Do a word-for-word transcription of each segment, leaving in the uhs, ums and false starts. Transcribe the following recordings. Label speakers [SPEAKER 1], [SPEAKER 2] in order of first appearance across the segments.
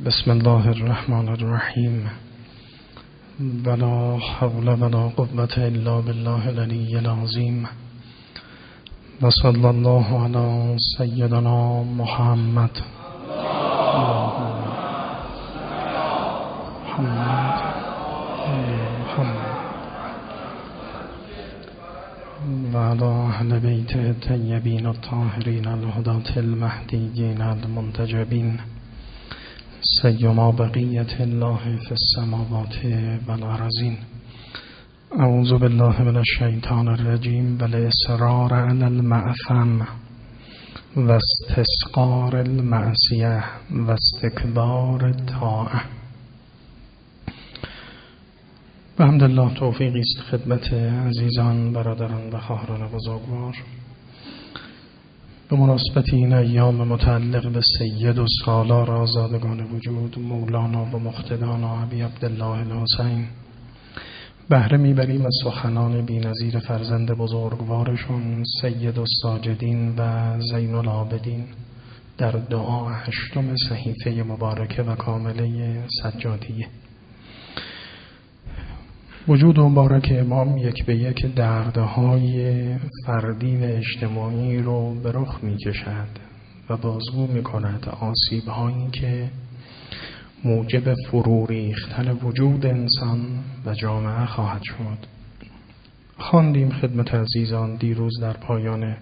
[SPEAKER 1] بسم الله الرحمن الرحیم ولا حول ولا قوة الا بالله العلی العظیم و صلی الله علی سیدنا محمد محمد محمد و علی اهل بیت الطیبین الطاهرین الهداة المهدیین المنتجبین سیما بقیت الله فی السماوات والارضین. اعوذ بالله من الشیطان الرجیم و الاصرار علی المعصم و استسقار المعصیه و استکبار الطاعه. و الحمدلله توفیقی است خدمت عزیزان، برادران و خواهران بزرگوار به مناسبت این ایام متعلق به سید و سالار آزادگان وجود مولانا و مقتدانا ابی عبدالله الحسین بهره میبریم از سخنان بی‌نظیر فرزند بزرگوارشون سید الساجدین و زین العابدین در دعا هشتم صحیفه مبارکه و کامله سجادیه. وجود مبارک امام یک به یک دردهای فردی و اجتماعی رو به رخ می کشد و بازگو می کند آسیب‌هایی که موجب فرو ریختن وجود انسان و جامعه خواهد شد. خواندیم خدمت عزیزان دیروز در پایان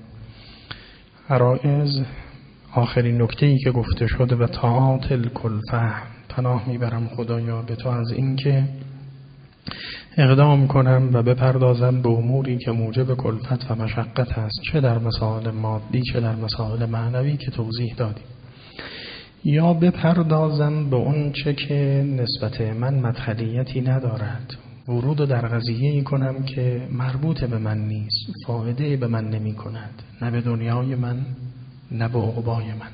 [SPEAKER 1] عرائض آخرین نکته‌ای که گفته شده و طاعات الکلفه، پناه میبرم خدایا به تو از این که اقدام کنم و بپردازم به اموری که موجب کلفت و مشقت است، چه در مسائل مادی چه در مسائل معنوی که توضیح دادیم، یا بپردازم به اون چه که نسبت من مدخلیتی ندارد، ورود در قضیه‌ای کنم که مربوط به من نیست، فایده به من نمی کند، نه به دنیای من نه به عقبای من.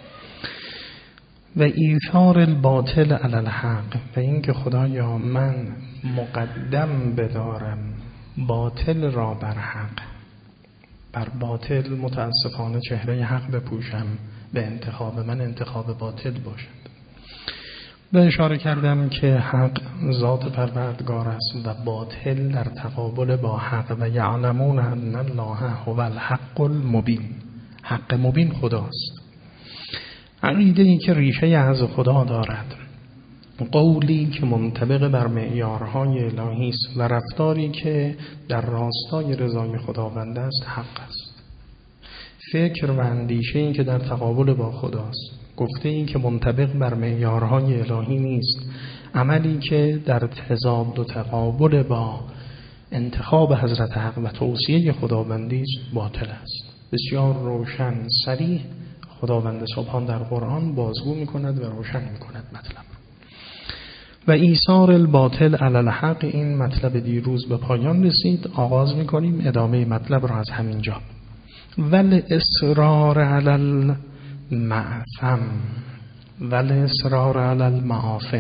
[SPEAKER 1] و ایثار الباطل علی الحق، و این که خدایا من مقدم بدارم باطل را بر حق، بر باطل متاسفانه چهره حق بپوشم، به انتخاب من انتخاب باطل باشد. به اشاره کردم که حق ذات پروردگار است و باطل در تقابل با حق، و یعلمون ان الله هو الحق المبین، حق مبین خداست. عقیده ای که ریشه از خدا دارد، قولی که منطبق بر معیارهای الهی است و رفتاری که در راستای رضای خداوند است حق است. فکر و اندیشه ای که در تقابل با خداست، گفته ای که منطبق بر معیارهای الهی نیست، عملی که در تضاد و تقابل با انتخاب حضرت حق و توصیه خداوندی است باطل است. بسیار روشن صریح خداوند سبحان در قرآن بازگو می کند و روشن می کند مطلب. و ایثار الباطل علی الحق، این مطلب دیروز به پایان رسید. آغاز می کنیم ادامه مطلب را از همین جا. ول اصرار علی المعصم ول اصرار علی المعاصم.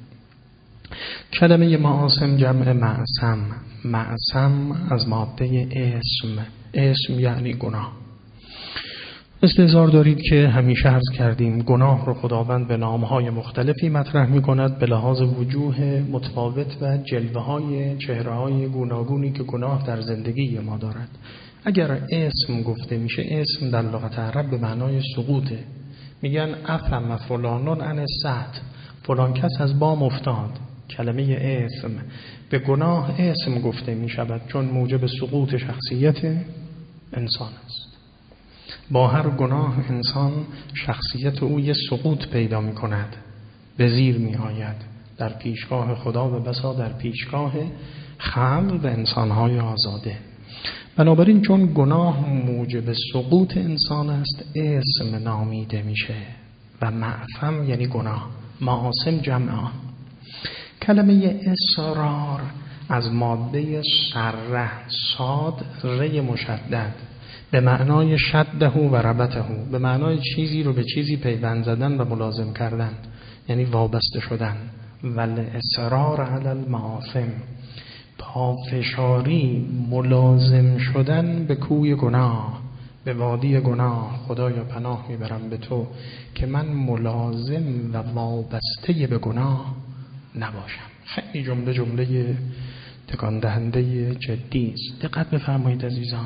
[SPEAKER 1] کلمه معاصم جمع معصم. معصم از ماده اسم، اسم یعنی گناه. استحضار دارید که همیشه عرض کردیم گناه رو خداوند به نامهای مختلفی مطرح می کند به لحاظ وجوه متفاوت و جلوه های چهره های گوناگونی که گناه در زندگی ما دارد. اگر اسم گفته میشه، اسم در لغت عرب به معنای سقوطه. میگن افهم فلانون عن سعد، فلان کس از بام افتاد. کلمه اسم به گناه اسم گفته می شود چون موجب سقوط شخصیت انسان است. با هر گناه انسان شخصیت او یه سقوط پیدا می کند، به زیر می آید در پیشگاه خدا و بسا در پیشگاه خلق و انسانهای آزاده. بنابراین چون گناه موجب سقوط انسان است اسم نامیده میشه و معصم یعنی گناه. معاصم جمع. کلمه اصرار از ماده سره، صاد ره مشدد، به معنای شده و ربطه، به معنای چیزی رو به چیزی پیوند زدن و ملازم کردن، یعنی وابسته شدن. ول اصرار علی المعاصم، پافشاری، ملازم شدن به کوی گناه، به وادی گناه خدایا پناه میبرم به تو که من ملازم و وابسته به گناه نباشم. خیلی جمله جمله تکان دهنده جدی است. دقت بفرمایید عزیزان.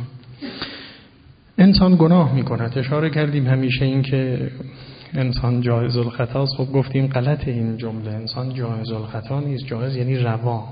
[SPEAKER 1] انسان گناه میکند. اشاره کردیم همیشه این که انسان جایز الخطا است. خب گفتیم غلط این جمله. انسان جایز الخطا نیست. جایز یعنی روا.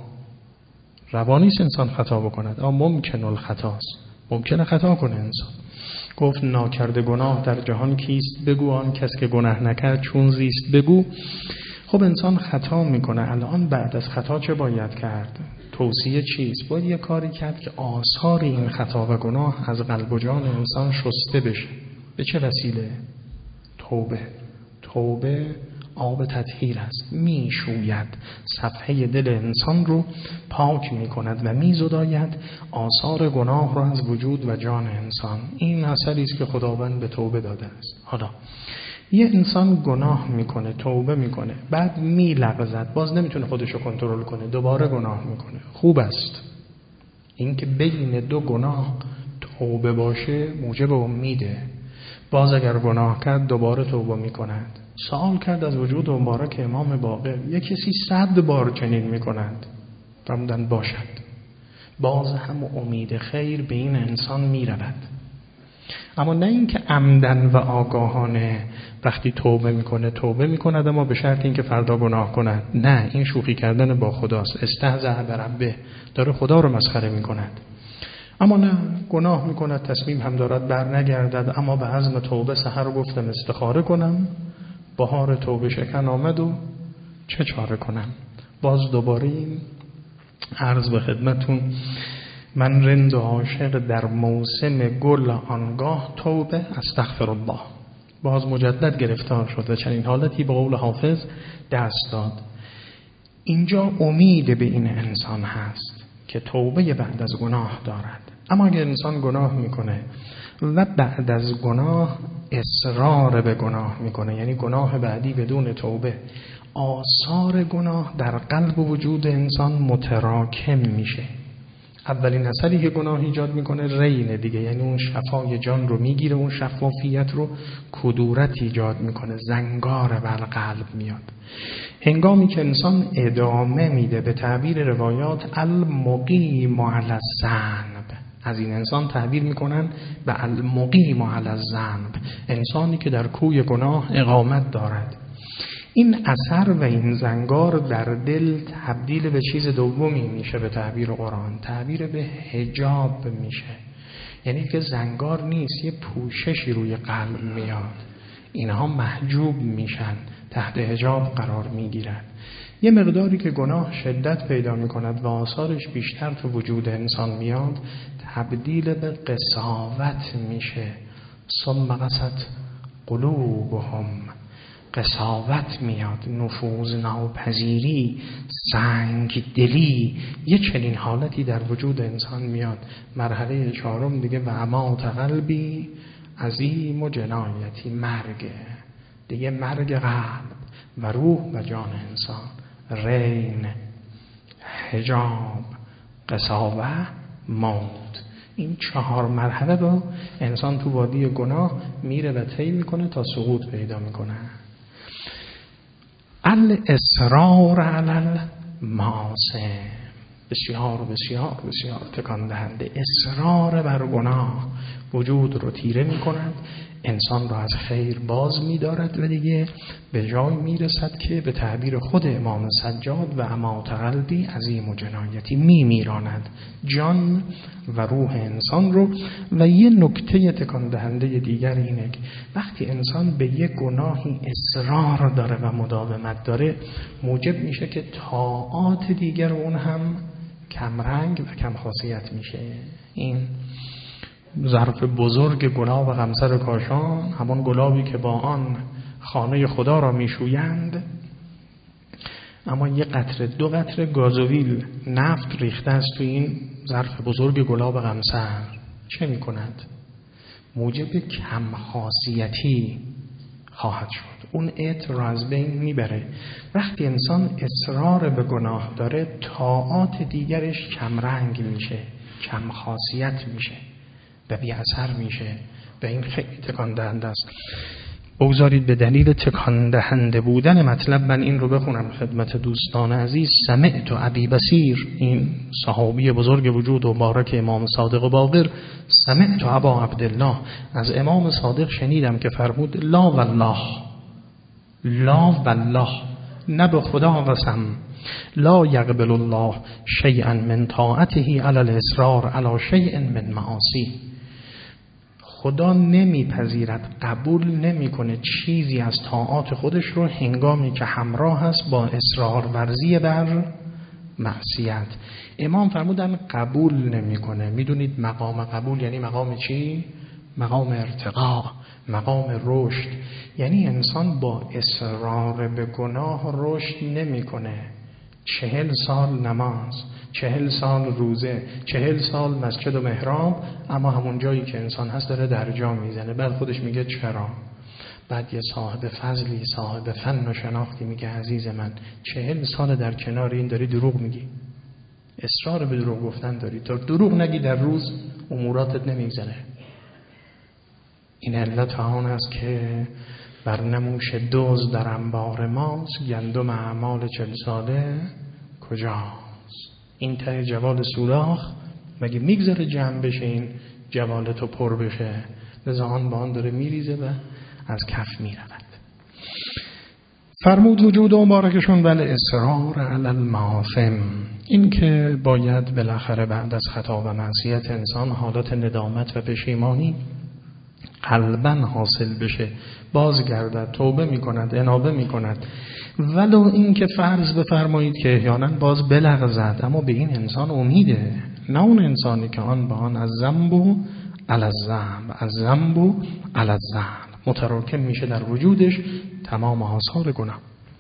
[SPEAKER 1] روا نیست انسان خطا بکند. اما ممکن الخطا است. ممکنه خطا کنه انسان. گفت ناکرده گناه در جهان کیست بگو، آن کس که گناه نکرد چون زیست بگو. خب انسان خطا میکنه. الان بعد از خطا چه باید کرد؟ توصیه چیست؟ باید یه کاری کرد که آثار این خطا و گناه از قلب و جان انسان شسته بشه. به چه وسیله؟ توبه. توبه آب تطهیر است. می شوید صفحه دل انسان رو پاک می کند و می زداید آثار گناه رو از وجود و جان انسان. این اثری است که خداوند به توبه داده است. حالا یه انسان گناه میکنه، توبه میکنه، بعد میلغزد، باز نمیتونه خودشو کنترل کنه، دوباره گناه میکنه. خوب است این که بین دو گناه توبه باشه، موجب امیده. باز اگر گناه کرد دوباره توبه میکند. سوال کرد از وجود مبارک امام باقر، یه کسی صد بار چنین میکند فرمودن باشد، باز هم امید خیر به این انسان میرود. اما نه اینکه عمدن و آگاهانه وقتی توبه میکنه توبه میکند اما به شرط اینکه فردا گناه کند. نه، این شوخی کردن با خداست. استهزأ بربه، داره خدا رو مسخره میکند. اما نه، گناه میکند، تصمیم هم دارد بر نگردد، اما به عزم توبه سحر گفتم استخاره کنم، بهار توبه شکن آمد و چه چاره کنم. باز دوباره این عرض به خدمتون، من رند و عاشق در موسم گل آنگاه توبه استغفر الله. باز مجدد گرفتار شد و چنین حالتی به قول حافظ دست داد. اینجا امید به این انسان هست که توبه بعد از گناه دارد. اما اگر انسان گناه میکنه و بعد از گناه اصرار به گناه میکنه، یعنی گناه بعدی بدون توبه، آثار گناه در قلب و وجود انسان متراکم میشه. اولین اثری که گناه ایجاد میکنه رین دیگه، یعنی اون شفای جان رو میگیره، اون شفافیت رو کدورت ایجاد میکنه، زنگار بر قلب میاد. هنگامی که انسان ادامه میده، به تعبیر روایات المقیم علی الذنب، از این انسان تعبیر میکنن به المقیم علی الذنب، انسانی که در کوی گناه اقامت دارد. این اثر و این زنگار در دل تبدیل به چیز دومی میشه، به تعبیر قرآن تعبیر به حجاب میشه. یعنی که زنگار نیست، یه پوششی روی قلب میاد، اینها محجوب میشن، تحت حجاب قرار میگیرن. یه مقداری که گناه شدت پیدا میکند و آثارش بیشتر تو وجود انسان میاد، تبدیل به قساوت میشه. ثم قست قلوبهم، قساوت میاد، نفوذ ناپذیری، سنگ دلی، یه چنین حالتی در وجود انسان میاد. مرحله چهارم دیگه و امات قلبی عظیم و جنایتی، مرگ دیگه، مرگ قلب و روح و جان انسان. رین، حجاب، قساوت، موت. این چهار مرحله رو انسان تو وادی گناه میره و طی میکنه تا سقوط پیدا میکنه. الاصرار علی المعاصی، بسیار بسیار بسیار تکان دهنده. اصرار بر گناه وجود رو تیره میکند، انسان را از خیر باز می‌دارد و دیگه به جای میرسد که به تعبیر خود امام سجاد و امات قلبی عظیم و جنایتی، میمیراند جان و روح انسان رو. و یه نکته تکان دهنده دیگر اینه که وقتی انسان به یه گناهی اصرار داره و مداومت داره، موجب میشه که طاعات دیگر اون هم کمرنگ و کم خاصیت میشه. این ظرف بزرگ گلاب غمسر کاشان، همون گلابی که با آن خانه خدا را میشویند، اما یه قطره دو قطره گازوئیل نفت ریخته است تو این ظرف بزرگ گلاب غمسر، چه میکند؟ موجب کم خاصیتی خواهد شد، اون عطر را از بین میبره. وقتی انسان اصرار به گناه داره، طاعات دیگرش کم رنگ میشه، کم خاصیت میشه و بی اثر میشه. و این خیلی تکان دهنده است. بگذارید به دلیل تکان دهنده بودن مطلب من این رو بخونم خدمت دوستان عزیز. سمعت ابی بصیر، این صحابی بزرگ وجود و مبارک امام صادق باقر، سمعت ابا عبدالله، از امام صادق شنیدم که فرمود لا والله، لا والله، نه به خدا قسم، لا یقبل الله شیئا من طاعته علی الاصرار علی شیء من معاصی. خدا نمیپذیرد، قبول نمیکنه چیزی از طاعات خودش رو هنگامی که همراه است با اصرار ورزی بر معصیت. امام فرمودن قبول نمیکنه. میدونید مقام قبول یعنی مقام چی؟ مقام ارتقا، مقام رشد. یعنی انسان با اصرار به گناه رشد نمیکنه. چهل سال نماز، چهل سال روزه، چهل سال مسجد و محراب، اما همون جایی که انسان هست داره درجا میزنه. بعد خودش میگه چرا؟ بعد یه صاحب فضلی، صاحب فن و شناختی میگه عزیز من چهل سال در کنار این داری دروغ میگی، اصرار به دروغ گفتن داری، تا دروغ نگی در روز اموراتت نمیگذره. این علت آن است که بر نموش دوز در انبار ماست، گندم اعمال چل ساله کجاست؟ این ته جوال سوراخ مگه میگذاره جمع بشه این جوالتو پر بشه؟ لذا آن با آن داره میریزه و از کف میرود. فرمود وجود و مبارکشون بل اصرار علی المعاصم، این که باید بالاخره بعد از خطا و معصیت انسان حالت ندامت و پشیمانی قلباً حاصل بشه، بازگردد، توبه میکند، انابه میکند، ولو این که فرض بفرمایید که احیانا باز بلغزد، اما به این انسان امیده، نه اون انسانی که آن به آن از ذنب و علی الذنب، از ذنب و علی الذنب متراکم میشه در وجودش تمام آثار گناه.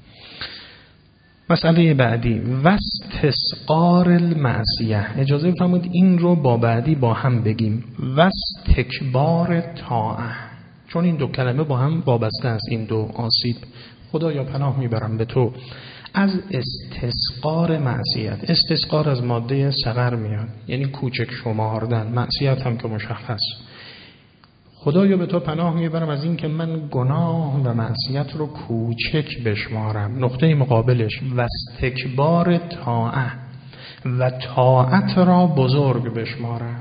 [SPEAKER 1] مسئله بعدی واستسقار المعصیه. اجازه بفرمایید این رو با بعدی با هم بگیم. واستکبار طاعه، چون این دو کلمه با هم وابسته است، این دو آسیب. خدایا پناه میبرم به تو از استسقار معصیت. استسقار از ماده صغر میاد، یعنی کوچک شماردن. معصیت هم که مشخص. خدایا به تو پناه میبرم از این که من گناه و معصیت رو کوچک بشمارم. نقطه مقابلش واستکبار طاعه، و طاعت را بزرگ بشمارم.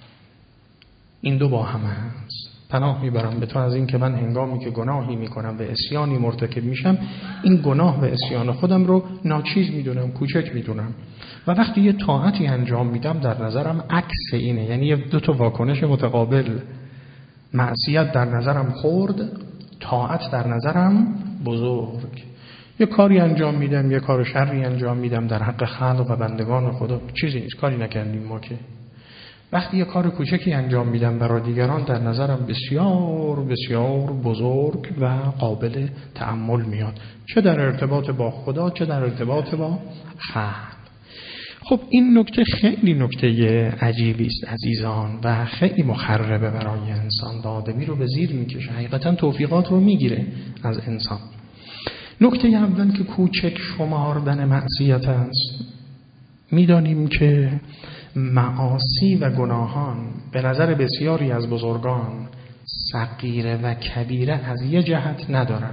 [SPEAKER 1] این دو با هم هست. پناه میبرم به تو از این که من هنگامی که گناهی میکنم و عصیانی مرتکب میشم، این گناه و عصیان خودم رو ناچیز میدونم، کوچک میدونم، و وقتی یه طاعتی انجام میدم در نظرم عکس اینه، یعنی دو تا واکنش متقابل. معصیت در نظرم خرد، طاعت در نظرم بزرگ. یه کاری انجام میدم، یه کار شری انجام میدم در حق خلق و بندگان خدا، چیزی نیست، کاری نکردیم ما که. وقتی یه کار کوچکی انجام میدم برای دیگران، در نظرم بسیار بسیار بزرگ و قابل تأمل میاد، چه در ارتباط با خدا چه در ارتباط با خلق. خب این نکته خیلی نکته عجیبی است عزیزان و خیلی مخربه برای انسان، آدمی رو به زیر میکشه، حقیقتا توفیقات رو میگیره از انسان. نکته اول که کوچک شماردن معصیت است. میدانیم که معاصی و گناهان به نظر بسیاری از بزرگان صغیره و کبیره از یه جهت ندارن.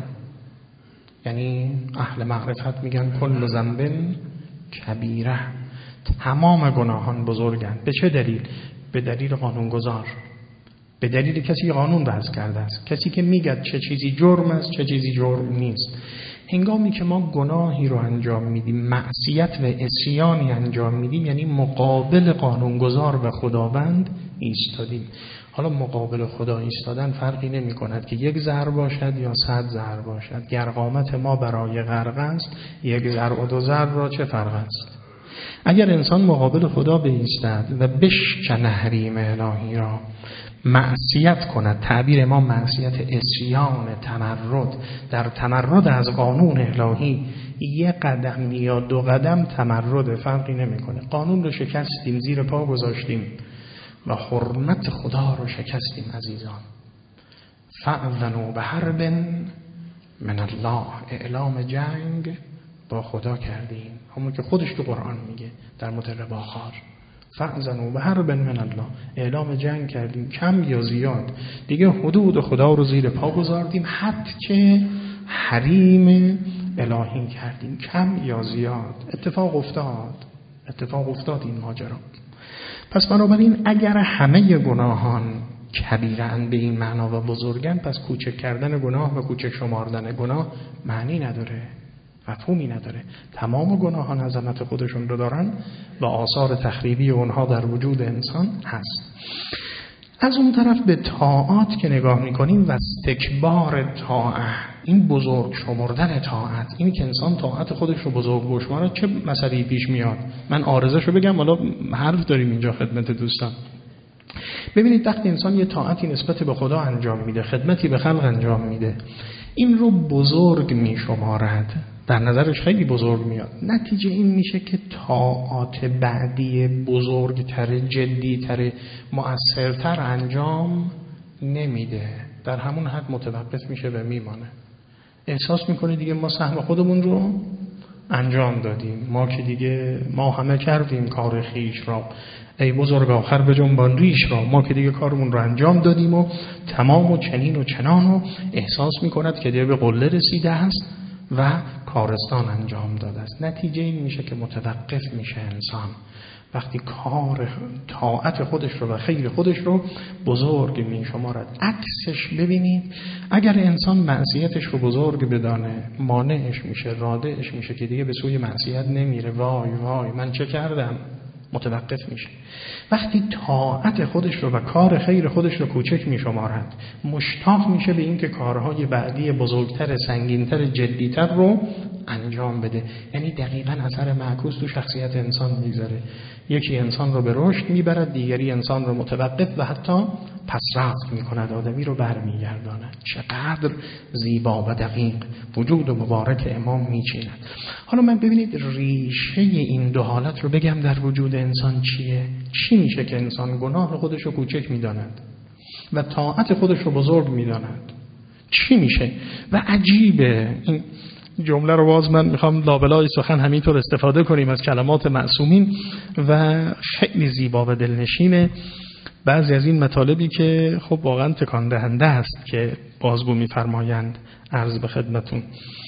[SPEAKER 1] یعنی اهل معرفت میگن کل ذنب کبیره، تمام گناهان بزرگند. به چه دلیل؟ به دلیل قانونگذار، به دلیل کسی قانون وضع کرده است، کسی که میگه چه چیزی جرم است چه چیزی جرم نیست. هنگامی که ما گناهی رو انجام میدیم، معصیت و عصیانی انجام میدیم، یعنی مقابل قانونگذار و خداوند ایستادیم. حالا مقابل خدا ایستادن فرقی نمی کند که یک ذره باشد یا صد ذره باشد. گر قامت ما برای غرق است، یک ذره و دو ذره را چه فرق است؟ اگر انسان مقابل خدا بایستد و بشکن حریم الهی را، معصیت کند، تعبیر ما معصیت عصیان، تمرد، در تمرد از قانون الهی یک قدم یا دو قدم تمرد، فرقی نمیکنه. قانون رو شکستیم، زیر پا گذاشتیم و حرمت خدا رو شکستیم عزیزان. فأذنوا بحرب من الله، اعلام جنگ با خدا کردیم، همون که خودش تو قرآن میگه در مترباخار. فأذنوا بحرب من الله، اعلام جنگ کردیم کم یا زیاد، دیگه حدود خدا رو زیر پا گذاردیم، حتی که حریم الهی کردیم کم یا زیاد. اتفاق افتاد اتفاق افتاد این ماجرا. پس بنابراین اگر همه گناهان کبیرن به این معنا و بزرگن، پس کوچک کردن گناه و کوچک شماردن گناه معنی نداره، مفهومی نداره. تمام گناهان عظمت خودشون رو دارن و آثار تخریبی اونها در وجود انسان هست. از اون طرف به طاعات که نگاه میکنیم و استکبار طاعت، این بزرگ شمردن طاعت، این که انسان طاعت خودش رو بزرگ بشماره، چه مسئله‌ای پیش میاد؟ من عارضه‌شو بگم، حالا حرف داریم اینجا خدمت دوستان. ببینید وقتی انسان یه طاعتی نسبت به خدا انجام میده، خدمتی به خلق انجام میده، این رو بزرگ میشمارد، در نظرش خیلی بزرگ میاد. نتیجه این میشه که طاعات بعدی بزرگتر، جدیتر، مؤثرتر انجام نمیده، در همون حد متوقف میشه و میمانه. احساس میکنه دیگه ما سهم خودمون رو انجام دادیم، ما که دیگه ما همه کردیم کار خیش را، ای بزرگ آخر به جنبان ریش را، ما که دیگه کارمون رو انجام دادیم و تمام و چنین و چنان، و احساس میکند که دیگه به قله رسیده است و کارستان انجام داده است. نتیجه این میشه که متوقف میشه انسان وقتی کار طاعت خودش رو و خیر خودش رو بزرگ میشمارد. عکسش ببینید، اگر انسان معصیتش رو بزرگ بدانه، مانعش میشه، رادعش میشه که دیگه به سوی معصیت نمیره. وای وای من چه کردم؟ متوقف میشه. وقتی طاعت خودش رو و کار خیر خودش رو کوچک میشمارد، مشتاق میشه به این که کارهای بعدی بزرگتر، سنگینتر، جدیتر رو انجام بده. یعنی دقیقاً اثر معکوس تو شخصیت انسان میذاره. یکی انسان رو به رشد میبرد، دیگری انسان رو متوقف و حتی پس رفت میکند، آدمی رو برمیگرداند. چقدر زیبا و دقیق وجود و مبارک امام میچیند. حالا من ببینید ریشه این دو حالت رو بگم در وجود انسان چیه؟ چی میشه که انسان گناه خودش رو کوچک میداند و طاعت خودش رو بزرگ میداند؟ چی میشه؟ و عجیبه این جمله رو باز من میخوام لابلای سخن همینطور استفاده کنیم از کلمات معصومین و خیلی زیبا و دلنشینه. بعضی از این مطالبی که خب واقعا تکان دهنده است که بازگو میفرمایند، عرض به خدمتون.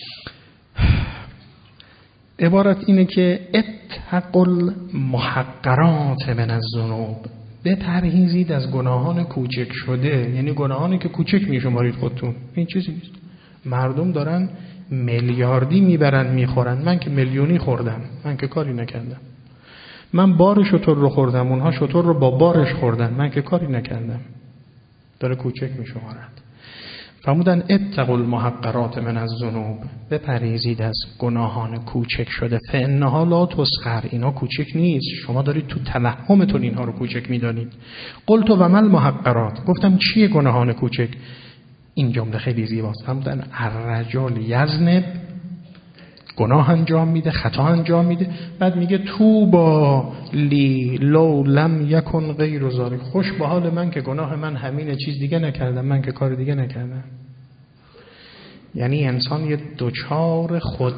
[SPEAKER 1] عبارت اینه که اتقوا المحقرات من الذنوب، بپرهیزید از گناهان کوچک شده، یعنی گناهانی که کوچک میشمارید خودتون. این چیزی نیست. مردم دارن میلیاردی میبرن میخورن، من که میلیونی خوردم، من که کاری نکردم. من بار شتر رو خوردم، اونها شتر رو با بارش خوردن، من که کاری نکردم. داره کوچک میشمارد. فرمودن اتقوا المحقرات من الذنوب، بپرهیزید از گناهان کوچک شده. فانها لا تصغر، اینا کوچک نیست، شما دارید تو توهمتون اینها رو کوچک میدانید. قلت و ما المحقرات، گفتم چیه گناهان کوچک؟ این جمله خیلی زیباست. فرمودن الرجل یذنب، گناه انجام میده، خطا انجام میده، بعد میگه توبا لی لو لم یکن غیر ذلک، خوش به حال من که گناه من همینه، چیز دیگه نکردم، من که کار دیگه نکردم. یعنی انسان یه دوچار خود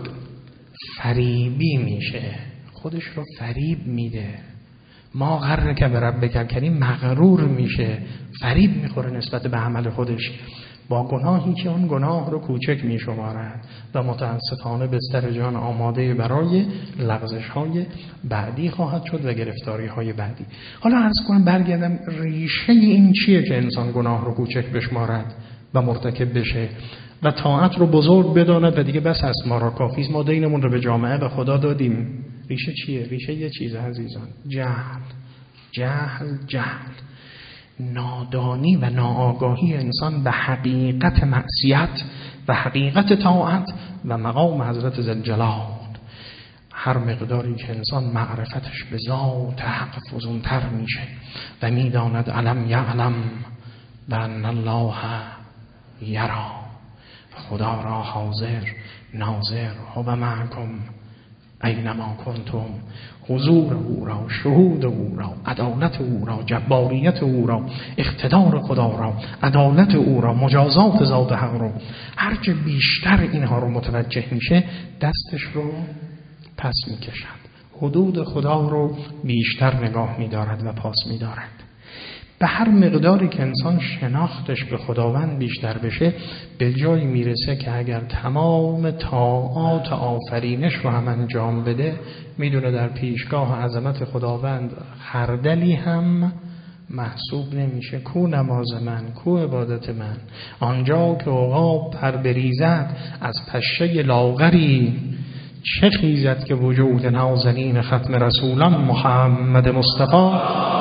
[SPEAKER 1] فریبی میشه، خودش رو فریب میده. ما غرک بربک کریم، مغرور میشه، فریب میخوره نسبت به عمل خودش با گناهی که اون گناه رو کوچک می شمارد و متاسفانه بستر جان آماده برای لغزش های بعدی خواهد شد و گرفتاری های بعدی. حالا عرض کنم برگردم ریشه این چیه که انسان گناه رو کوچک بشمارد و مرتکب بشه و طاعت رو بزرگ بداند و دیگه بس است، ما را کافیست، ما دینمون رو به جامعه و خدا دادیم. ریشه چیه؟ ریشه یه چیز عزیزان، جهل جهل جهل نادانی و ناآگاهی انسان به حقیقت معصیت و حقیقت طاعت و مقام حضرت ذوالجلال. هر مقداری که انسان معرفتش به ذات حق فزونتر میشه و میداند علم یعلم بأن الله یرا، خدا را حاضر ناظر و معکم اینما کنتم، حضور او را، شهود او را، عدالت او را، جباریت او را، اقتدار خدا را، عدالت او را، مجازات ذات حق را. هرچه بیشتر اینها رو متوجه میشه دستش رو پس میکشد. حدود خدا رو بیشتر نگاه می‌دارد و پاس می‌دارد. به هر مقداری که انسان شناختش به خداوند بیشتر بشه، به جایی میرسه که اگر تمام طاعات آفرینش رو هم انجام بده، میدونه در پیشگاه عظمت خداوند خردلی هم محسوب نمیشه. کو نماز من، کو عبادت من، آنجا که عقاب پر بریزد از پشه لاغری، چه خیزد که وجود نازنین ختم رسولان محمد مصطفی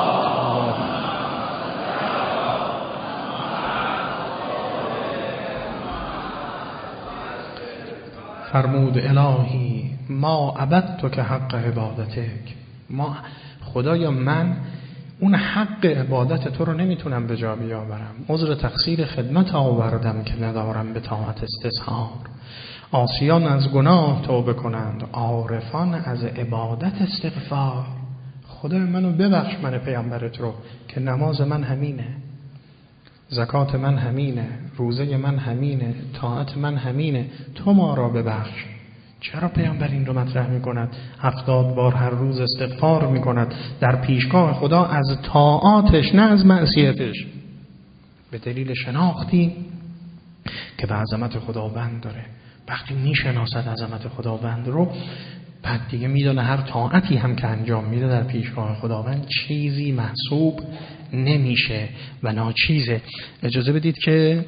[SPEAKER 1] فرمود الهی ما عبدت که حق عبادتک. ما خدایا من اون حق عبادت تو رو نمیتونم به جا بیاورم. عذر تقصیر خدمت آوردم که ندارم به طاعت استظهار. عاصیان از گناه توبه کنند، عارفان از عبادت استغفار. خدای منو ببخش، من پیامبرت رو، که نماز من همینه، زکات من همینه، روزه من همینه، طاعت من همینه، تو ما را ببخش. چرا پیامبر این رو مطرح می کند؟ هفتاد بار هر روز استغفار می کند در پیشگاه خدا از طاعاتش نه از معصیتش، به دلیل شناختی که به عظمت خداوند داره. وقتی می شناسد عظمت خداوند رو، بعد دیگه میدونه هر طاعتی هم که انجام میده در پیشگاه خداوند چیزی محسوب نمیشه و ناچیزه. اجازه بدید که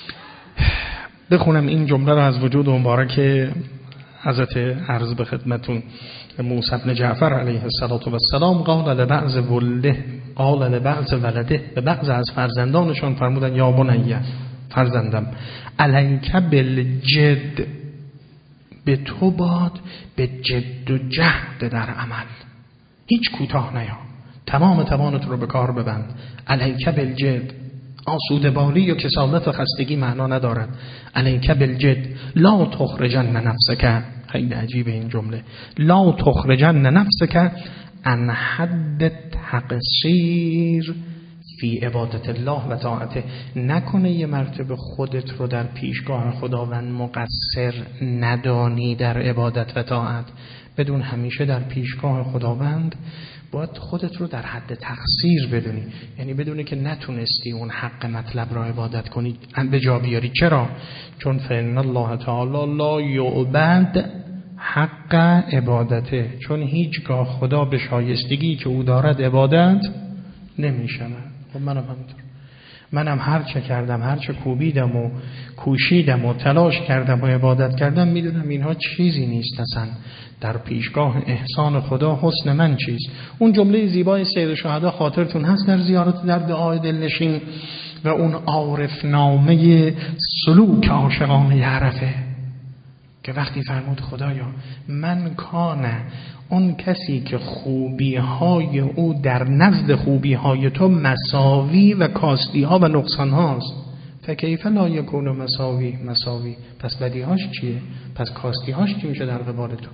[SPEAKER 1] بخونم این جمله رو از وجود مبارک حضرت عرض به خدمتون موسی بن جعفر علیه السلام. قال لبعض ولده قال لبعض ولده، به بعض از فرزندانشون فرمودن یا بنیه، فرزندم، علیک بالجد، به تو باد به جد و جهد در عمل، هیچ کوتاه نیا، تمام توانت رو به کار ببند. علیک بالجد، آسوده باری و کسالت و خستگی معنا ندارد. علیک بالجد لا تخرجن نفسک، خیلی عجیبه این جمله، لا تخرجن نفسک عن حد تقصیر فی عبادت الله و طاعته. نکنه یه مرتبه خودت رو در پیشگاه خداوند مقصر ندانی در عبادت و طاعت. بدون همیشه در پیشگاه خداوند باید خودت رو در حد تقصیر بدونی، یعنی بدونی که نتونستی اون حق مطلب را عبادت کنی به جا بیاری. چرا؟ چون فإن الله تعالی لا یعبد حق عبادته، چون هیچگاه خدا به شایستگی که او دارد عبادت نمی‌شود. خب منم همینطور، منم هر چه کردم، هر چه کوبیدم و کوشیدم و تلاش کردم و عبادت کردم، میدونم اینها چیزی نیست اصلا در پیشگاه احسان خدا. حسن من چیست؟ اون جمله زیبای سید شهدا خاطرتون هست در زیارت در دعای دلنشین و اون عارفنامه سلوک عاشقانه عرفه که وقتی فرمود خدایا من کانه، اون کسی که خوبی های او در نزد خوبی های تو مساوی و کاستی ها و نقصان هاست، فکیف لا یکون مساوی مساوی، پس بدی هاش چیه؟ پس کاستی هاش چی میشه در قبال تو؟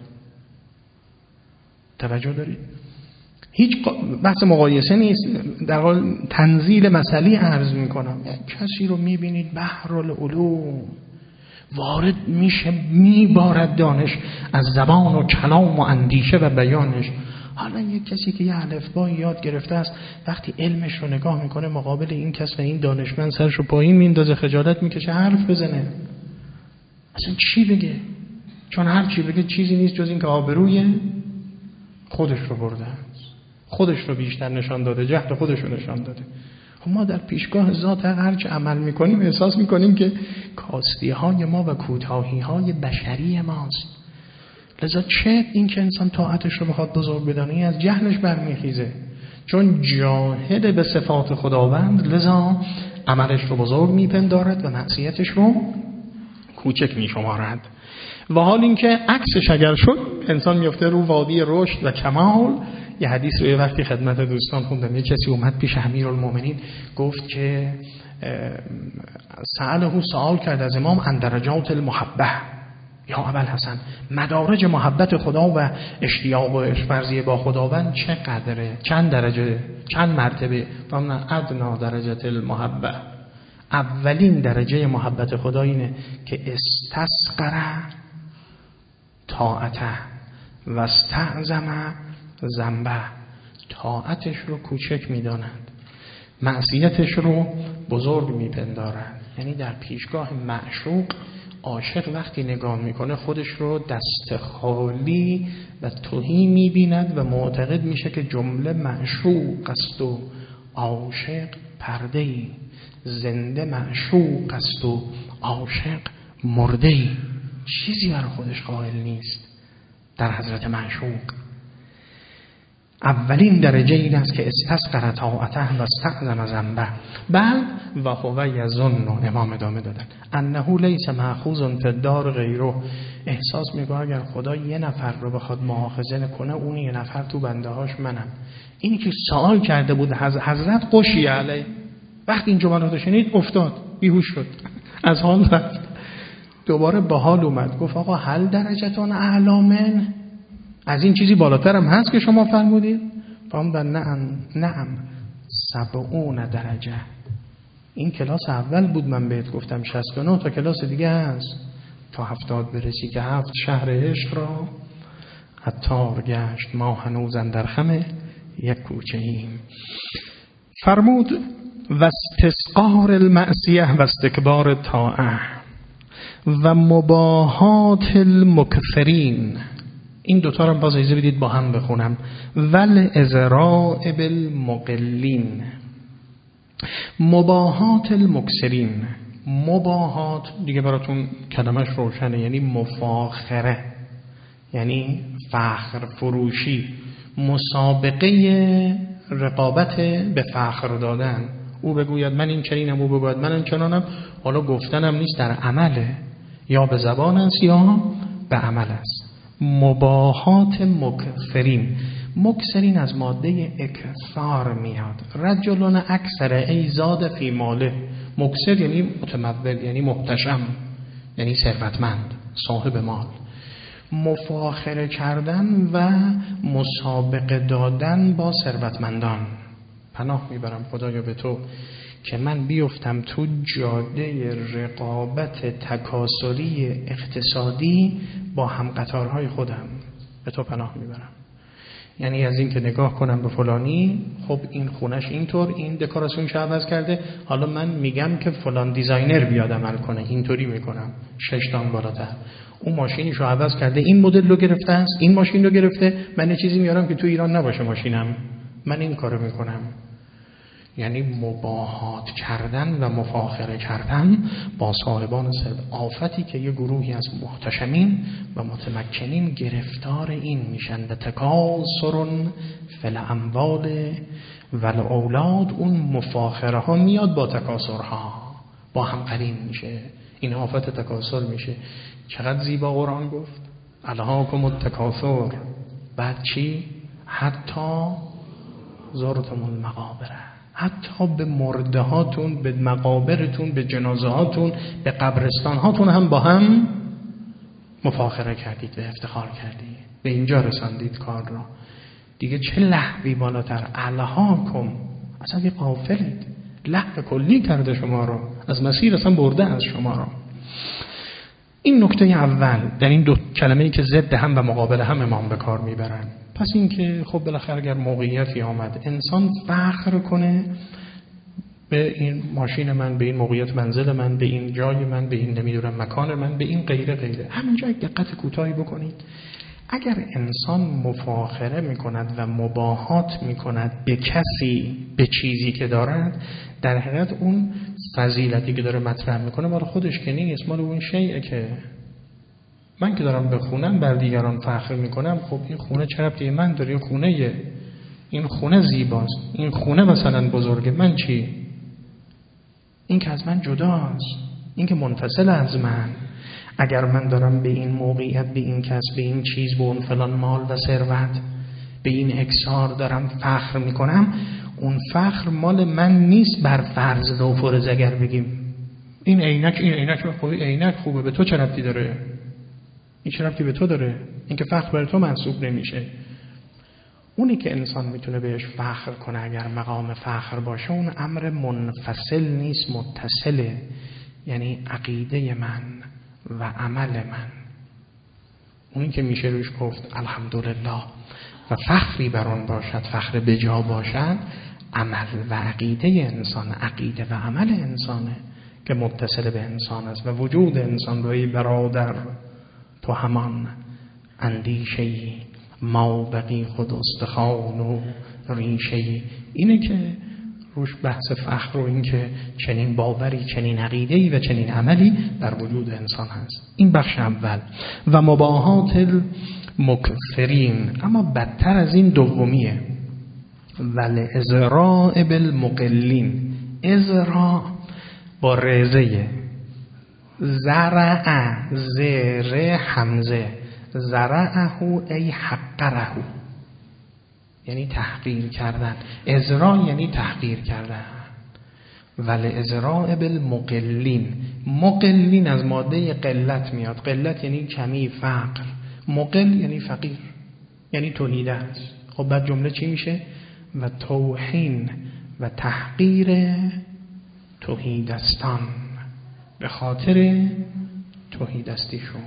[SPEAKER 1] توجه دارید؟ هیچ بحث مقایسه نیست، در حال تنزیل مسئله عرض میکنم. کسی رو میبینید بحرالعلوم وارد میشه، میبارد دانش از زبان و کلام و اندیشه و بیانش. حالا یک کسی که یه الفبای یاد گرفته است، وقتی علمش رو نگاه میکنه مقابل این کس و این دانشمند سرش رو پایین میندازه، خجالت میکشه حرف بزنه. اصلا چی بگه؟ چون هر چی بگه چیزی نیست جز این که آبروی خودش رو برده است، خودش رو بیشتر نشان داده، جهل خودش رو نشان داده. خب ما در پیشگاه ذات هر چه عمل میکنیم احساس میکنیم که کاستی های ما و کوتاهی های بشری ماست. لذا چه این که انسان طاعتش رو بخواد بزرگ بدانه از جهلش برمیخیزه، چون جاهل به صفات خداوند، لذا عملش رو بزرگ میپندارد و معصیتش رو کوچک میشمارد. و حال این که عکسش اگر شد انسان میفته رو وادی رشد و کمال. یه حدیث رو یه وقتی خدمت دوستان خوندم، یه کسی اومد پیش امیرالمومنین گفت که سأله سوال کرد از امام عن درجات المحبه، یا ابوالحسن مدارج محبت خدا و اشتیاق و عشق‌ورزی با خداوند چقدره، چند درجه، چند مرتبه؟ فرمودن ادنا درجات المحبه، اولین درجه محبت خدا اینه که استصغر طاعته و استعظم ذنبه، طاعتش رو کوچک میدانند، معصیتش رو بزرگ میپندارند. یعنی در پیشگاه معشوق عاشق وقتی نگاه میکنه خودش رو دست خالی و تهی میبیند و معتقد میشه که جمله معشوق است و عاشق پرده‌ای، زنده معشوق است و عاشق مرده‌ای. چیزی برای خودش قائل نیست در حضرت معشوق. اولین درجه این است که استسقر طاعته و استعظم ذنبه. بعد و هو یظن، امام ادامه دادن، انه لیس مأخوذ فی الدار غیره. احساس میکنه اگر خدا یه نفر رو بخواد مؤاخذه کنه، اون یه نفر تو بنده هاش منم. اینی که سوال کرده بود حضرت قشی علی، وقتی این جملات رو شنید افتاد، بیهوش شد، از حال رفت. دوباره به حال اومد، گفت آقا هل درجتون اعلی من، از این چیزی بالاتر هم هست که شما فرمودید؟ فرمودن نعم نعم سبعون درجه. این کلاس اول بود، من بهت گفتم شصت و نه تا کلاس دیگه هست تا هفتاد برسی که هفت شهر عشق را عطار گشت، ما هنوز اندر خم یک کوچه ایم. فرمود و استسقار المعصیه و استکبار طاعه و مباهات المکثرین. این دوتا رو باز اجازه بدید با هم بخونم. ول ازراء بالمقلین. مباهات المکثرین، مباهات دیگه براتون کلمش روشنه، یعنی مفاخره، یعنی فخر فروشی، مسابقه رقابت به فخر دادن. او بگوید من این چنینم، او بگوید من این چنانم. حالا گفتنم نیست، در عمله، یا به زبان است یا به عمل است. مباهات مکثرین. مکثرین از ماده اکثار میاد. رجلون اکثر ای زاد فی ماله. مکثر یعنی متمول، یعنی محتشم، یعنی ثروتمند، صاحب مال. مفاخره کردن و مسابقه دادن با ثروتمندان. پناه میبرم خدایا به تو که من بیفتم تو جاده رقابت تکاسلی اقتصادی با هم قطارهای خودم. به تو پناه میبرم. یعنی از این که نگاه کنم به فلانی، خب این خونش اینطور، این دکوراسیونش عوض کرده، حالا من میگم که فلان دیزاینر بیاد عمل کنه، اینطوری میکنم شش تان بالاتر. اون ماشینیشو عوض کرده، این مدل رو گرفته است، این ماشین رو گرفته، من چیزی میارم که تو ایران نباشه ماشینم، من این کارو میکنم. یعنی مباهات کردن و مفاخره کردن با صاحبان ثروت. آفتی که یه گروهی از محتشمین و متمکنین گرفتار این میشن. و تکاسر فی الاموال و الاولاد. اون مفاخره ها میاد با تکاسرها، با هم قرین میشه. این آفت تکاسر میشه. چقدر زیبا قرآن گفت الهاکم التکاثر. بعد چی؟ حتی زرتم المقابر. حتی به مرده هاتون، به مقابرتون، به جنازه هاتون، به قبرستان هاتون هم با هم مفاخره کردید و افتخار کردید. به اینجا رساندید کار را. دیگه چه لهوی بالاتر. الهاکم، اصلا یه غافلید، لهو کلی کرده شما را، از مسیر اصلا برده از شما را. این نکته اول در این دو کلمه‌ای که ضد هم و مقابل هم امام به کار میبرن. پس این که خب بالاخره اگر موقعیتی آمد انسان فخر کنه به این ماشین من، به این موقعیت منزل من، به این جای من، به این نمیدونم مکان من، به این غیره غیره، همینجا یک دقت کوتاهی بکنید. اگر انسان مفاخره میکند و مباهات میکند به کسی، به چیزی که دارد، در حقیقت اون فضیلتی که داره مطرح میکنه مال خودش که نیست، مال اون شیعه. که من که دارم به خونم بر دیگران فخر میکنم، خب این خونه چه ربطی من داره؟ این خونه این خونه زیباست، این خونه مثلا بزرگه، من چی؟ این که از من جداست، این که منفصل از من. اگر من دارم به این موقعیت، به این کس، به این چیز، به اون فلان مال و ثروت، به این اکثار دارم فخر میکنم، اون فخر مال من نیست. بر فرض و فرض اگر بگیم این عینک، این عینک خوبه، عینک خوبه، به تو چه ربطی داره؟ این چه ربطی به تو داره؟ این که فخر بر تو منسوب نمیشه. اونی که انسان میتونه بهش فخر کنه اگر مقام فخر باشه، اون امر منفصل نیست، متصله. یعنی عقیده من و عمل من. اونی که میشه روش گفت الحمدلله و فخری بر آن باشد، فخر بجا باشد، عمل و عقیده انسان، عقیده و عمل انسانه که متصل به انسان است و وجود انسان روی برادر تو همان اندیشه‌ای ما بقی خود استخوان و ریشه‌ای. اینه که روش بحث فخر و این که چنین باوری، چنین عقیده‌ای و چنین عملی در وجود انسان هست. این بخش اول. و مباهات المکثرین، اما بدتر از این دومیه، ول ازراء بالمقلین. ازراء با رزه، زرع، زره حمزه، زرعه ای حقره، یعنی تحقیر کردن. ازراء یعنی تحقیر کردن. ول ازراء بالمقلین. مقلین از ماده قلت میاد. قلت یعنی کمی، فقر. مقل یعنی فقیر، یعنی توحیده است. خب بعد جمله چی میشه؟ و توهین و تحقیر توحیدستان، به خاطر توحیدستیشون.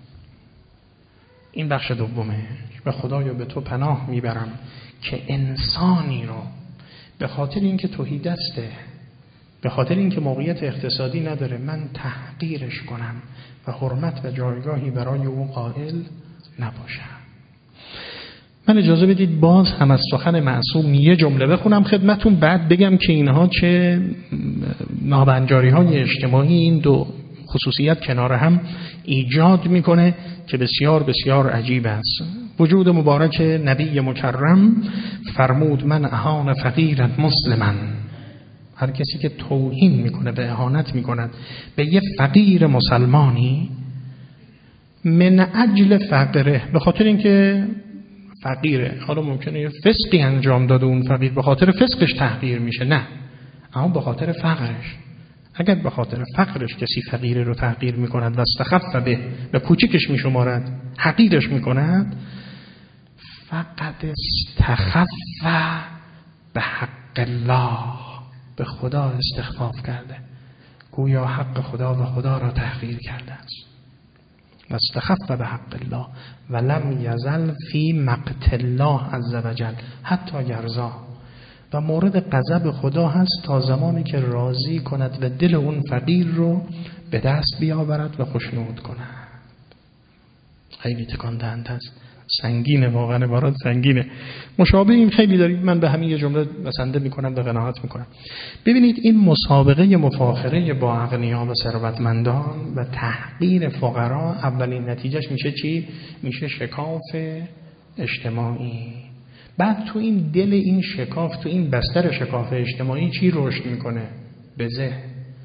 [SPEAKER 1] این بخش دومه. به خدایا به تو پناه میبرم که انسانی رو به خاطر اینکه توحیدسته، به خاطر اینکه موقعیت اقتصادی نداره، من تحقیرش کنم و حرمت و جایگاهی برای او قائل نباشم. من اجازه بدید باز هم از سخن معصوم یه جمله بخونم خدمتون، بعد بگم که اینها چه نابنجاری های اجتماعی این دو خصوصیت کنار هم ایجاد میکنه که بسیار بسیار عجیب است. وجود مبارک نبی مکرم فرمود من اهان فقیرا مسلما. هر کسی که توهین میکنه، به اهانت میکند به یه فقیر مسلمانی، من اجل فقره، به خاطر اینکه فقیره، حالا ممکنه یه فسقی انجام داده اون فقیر، به خاطر فسقش تحقیر میشه، نه، اما به خاطر فقرش. اگر به خاطر فقرش کسی فقیر رو تحقیر میکند و استخف به به کوچکش میشمارد، حقیرش میکند، فقط استخف به حق الله، به خدا استخفاف کرده، گویا حق خدا و خدا را تحقیر کرده است. و استخف به حق الله و لم یزل فی مقت الله عز وجل حتی یرضا. و مورد غضب خدا هست تا زمانی که راضی کند و دل اون فقیر رو به دست بیاورد و خوشنود کند. خیلی تکان دهنده است، سنگینه، واقعا عبارات سنگینه. مشابه این خیلی داریم. من به همین یه جمله بسنده میکنم و قناعت میکنم. ببینید این مسابقه مفاخره با اغنیا و ثروتمندان و تحقیر فقرا، اولین نتیجهش میشه چی؟ میشه شکاف اجتماعی. بعد تو این دل این شکاف، تو این بستر شکاف اجتماعی چی رشد میکنه؟ بزه،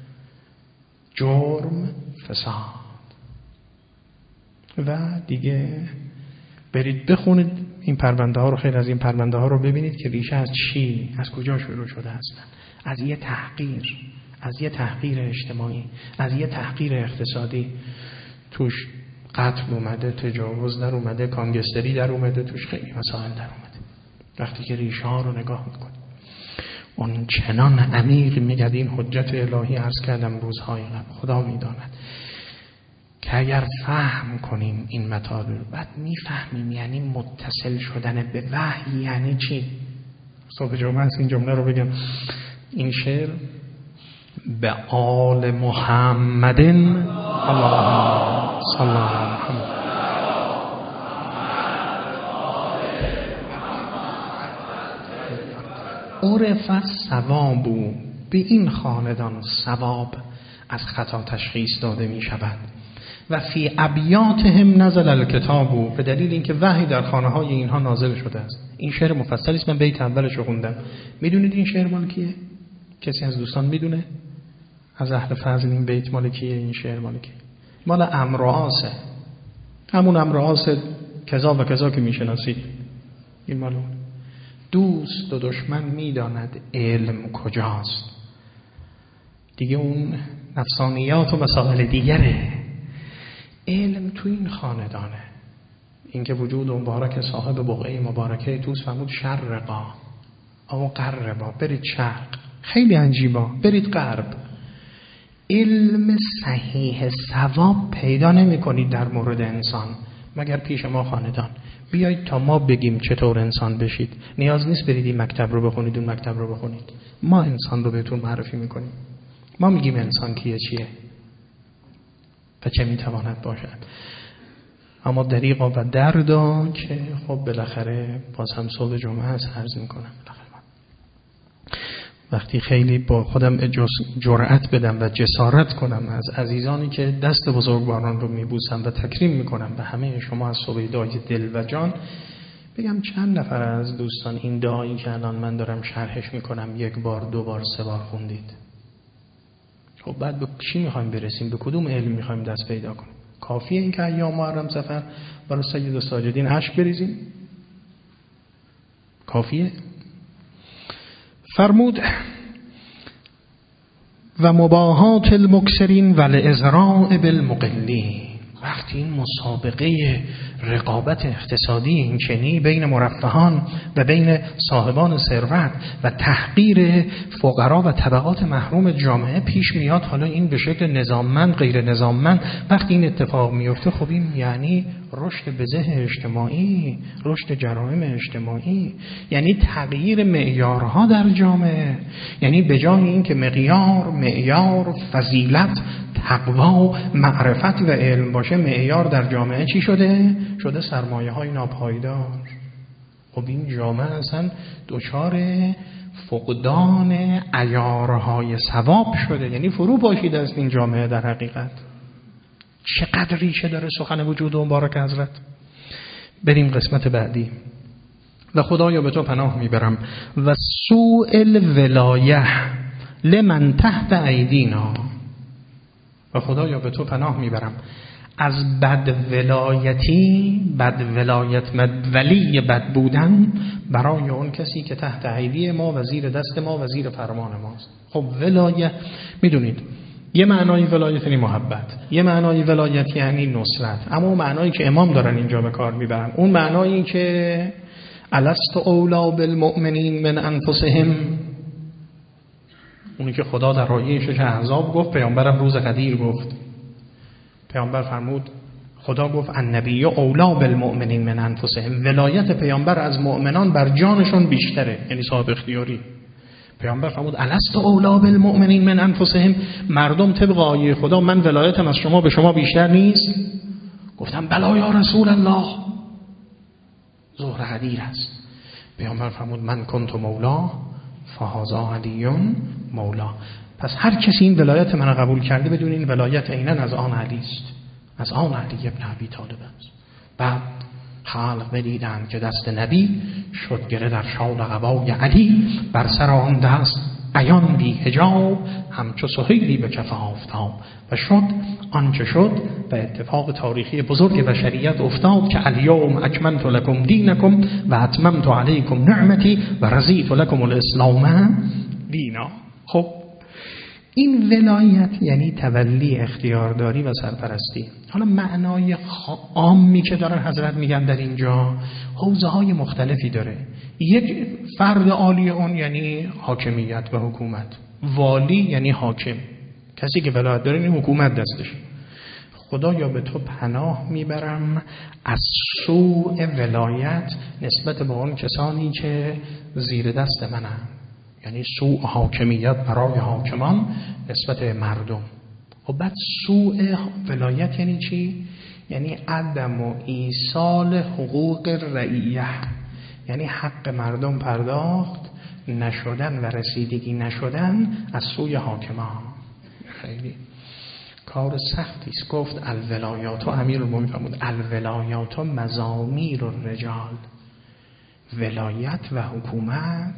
[SPEAKER 1] جرم، فساد. و دیگه برید بخونید این پرونده ها رو، خیلی از این پرونده ها رو ببینید که ریشه از چی، از کجا شروع شده هستن. از یه تحقیر، از یه تحقیر اجتماعی، از یه تحقیر اقتصادی. توش قتل اومده، تجاوز در اومده، کانگستری در اومده، توش خیلی مسائل در اومده. وقتی که ریشه ها رو نگاه میکنید اون چنان عمیق میگد. این حجت الهی عرض کردم روزهای قبل، خدا میداند که اگر فهم کنیم این مطالب رو، بعد میفهمیم یعنی متصل شدن به وحی یعنی چی. صبح جمعه هست این جمله رو بگم. این شعر به آل محمد اللهم صل علی محمد عرف الثواب، به این خاندان ثواب از خطا تشخیص داده می شود. و فی ابیاتهم نزل الکتاب، به دلیل اینکه وحی در خانه های اینها نازل شده است. این شعر مفصلی است، من بیت اولش رو خوندم. میدونید این شعر مال کیه؟ کسی از دوستان میدونه؟ از اهل فضل این بیت مال کیه؟ این شعر مال کیه؟ مال عمرو عاصه، همون عمرو عاصه کذا و کذا که میشناسید. این مال اون. دوست و دشمن میداند علم کجاست. دیگه اون نفسانیات و مسائل دیگره. علم تو این خاندانه. این که وجود مبارک صاحب بقعه مبارکه توست فرمود شرقا او غربا، برید شرق. خیلی عجیبا، برید غرب. علم صحیح ثواب پیدا نمی کنید در مورد انسان مگر پیش ما خاندان. بیایید تا ما بگیم چطور انسان بشید. نیاز نیست برید این مکتب رو بخونید اون مکتب رو بخونید. ما انسان رو بهتون معرفی میکنیم. ما میگیم انسان کیه چیه و چه میتواند باشد. اما دریغا و دردا که خب بالاخره باز هم صبح جمعه هست عرض میکنم وقتی خیلی با خودم جرأت بدم و جسارت کنم از عزیزانی که دست بزرگواران رو میبوسم و تکریم میکنم به همه شما از سویدای دل و جان، بگم چند نفر از دوستان این دعایی که الان من دارم شرحش میکنم یک بار دو بار سه بار خوندید؟ خب بعد به چی میخوایم برسیم؟ به کدوم علم میخوایم دست پیدا کنیم؟ کافیه این که ایام محرم سفر برای سید و ساجدین اشک بریزیم؟ کافیه؟ فرمود و مباهات المکثرین و لازراء بالمقلین. وقتی این مسابقه رقابت اقتصادی این چنین بین مرفهان و بین صاحبان ثروت و تحقیر فقرا و طبقات محروم جامعه پیش میاد، حالا این به شکل نظاممند غیر نظاممند، وقتی این اتفاق میفته خب این یعنی رشد بزه اجتماعی، رشد جرائم اجتماعی، یعنی تغییر معیارها در جامعه. یعنی به جای این که معیار معیار فضیلت تقوا معرفت و علم باشه، معیار در جامعه چی شده؟ شده سرمایه های ناپایدار. خب این جامعه اصلا دچار فقدان عیارهای ثواب شده، یعنی فرو پاشیده است این جامعه در حقیقت. چقدر ریشه داره سخن وجود و مبارک حضرت. بریم قسمت بعدی. و خدایا به تو پناه میبرم و سوء الولایه لمن تحت ایدینا. و خدایا به تو پناه میبرم از بد ولایتی، بد ولایت ولی بد بودن برای اون کسی که تحت ایدی ما و زیر دست ما و زیر فرمان ماست. خب ولایت میدونید یه معنای ولایت یعنی محبت، یه معنای ولایت یعنی نصرت، اما اون معنایی که امام دارن اینجا به کار میبرن، اون معنایی که الست اولا بالمؤمنین من انفسهم، اونی که خدا در آیه شش احزاب گفت، پیامبرم روز قدیر گفت. پیامبر فرمود، خدا گفت النبی اولا بالمؤمنین من انفسهم، ولایت پیامبر از مؤمنان بر جانشون بیشتره، یعنی صاحب اختیاری. پیامبر فرمود الست اولا بالمؤمنین من انفسهم، مردم طبق آیه خدا من ولایتم از شما به شما بیشتر نیست؟ گفتم بلا یا رسول الله، ظهر قدیر است. پیامبر فرمود من کنت مولا فهذا علی مولا. پس هر کسی این ولایت من قبول کرده بدون این ولایت عیناً از آن علی است، از آن علی ابن ابی طالب است. بعد خلق بدیدند که دست نبی شد گره در شال قبای علی، بر سر آن دست عیان بی حجاب، همچو سهیلی به کف آفتاب. و شد آنچه شد و اتفاق تاریخی بزرگ بشریت افتاد که الیوم اکملت لکم دینکم و اتممت علیکم نعمتی و رضیت لکم الاسلام دینا. خب این ولایت یعنی تولی اختیارداری و سرپرستی. حالا معنای عامی که دارن حضرت میگن در اینجا حوزه های مختلفی داره. یک فرد عالی اون یعنی حاکمیت و حکومت، والی یعنی حاکم، کسی که ولایت داره این حکومت دستش. خدایا به تو پناه میبرم از سوء ولایت نسبت به اون کسانی که زیر دست منن، یعنی سوء حاکمیت برای حاکمان نسبت مردم. و بعد سوء ولایت یعنی چی؟ یعنی عدم و ایصال حقوق رعیه، یعنی حق مردم پرداخت نشدن و رسیدگی نشدن از سوی حاکمان. خیلی کار سختی است. گفت الولایات، و امیرالمومنین فرمود الولایات مزامیر الرجال، ولایت و حکومت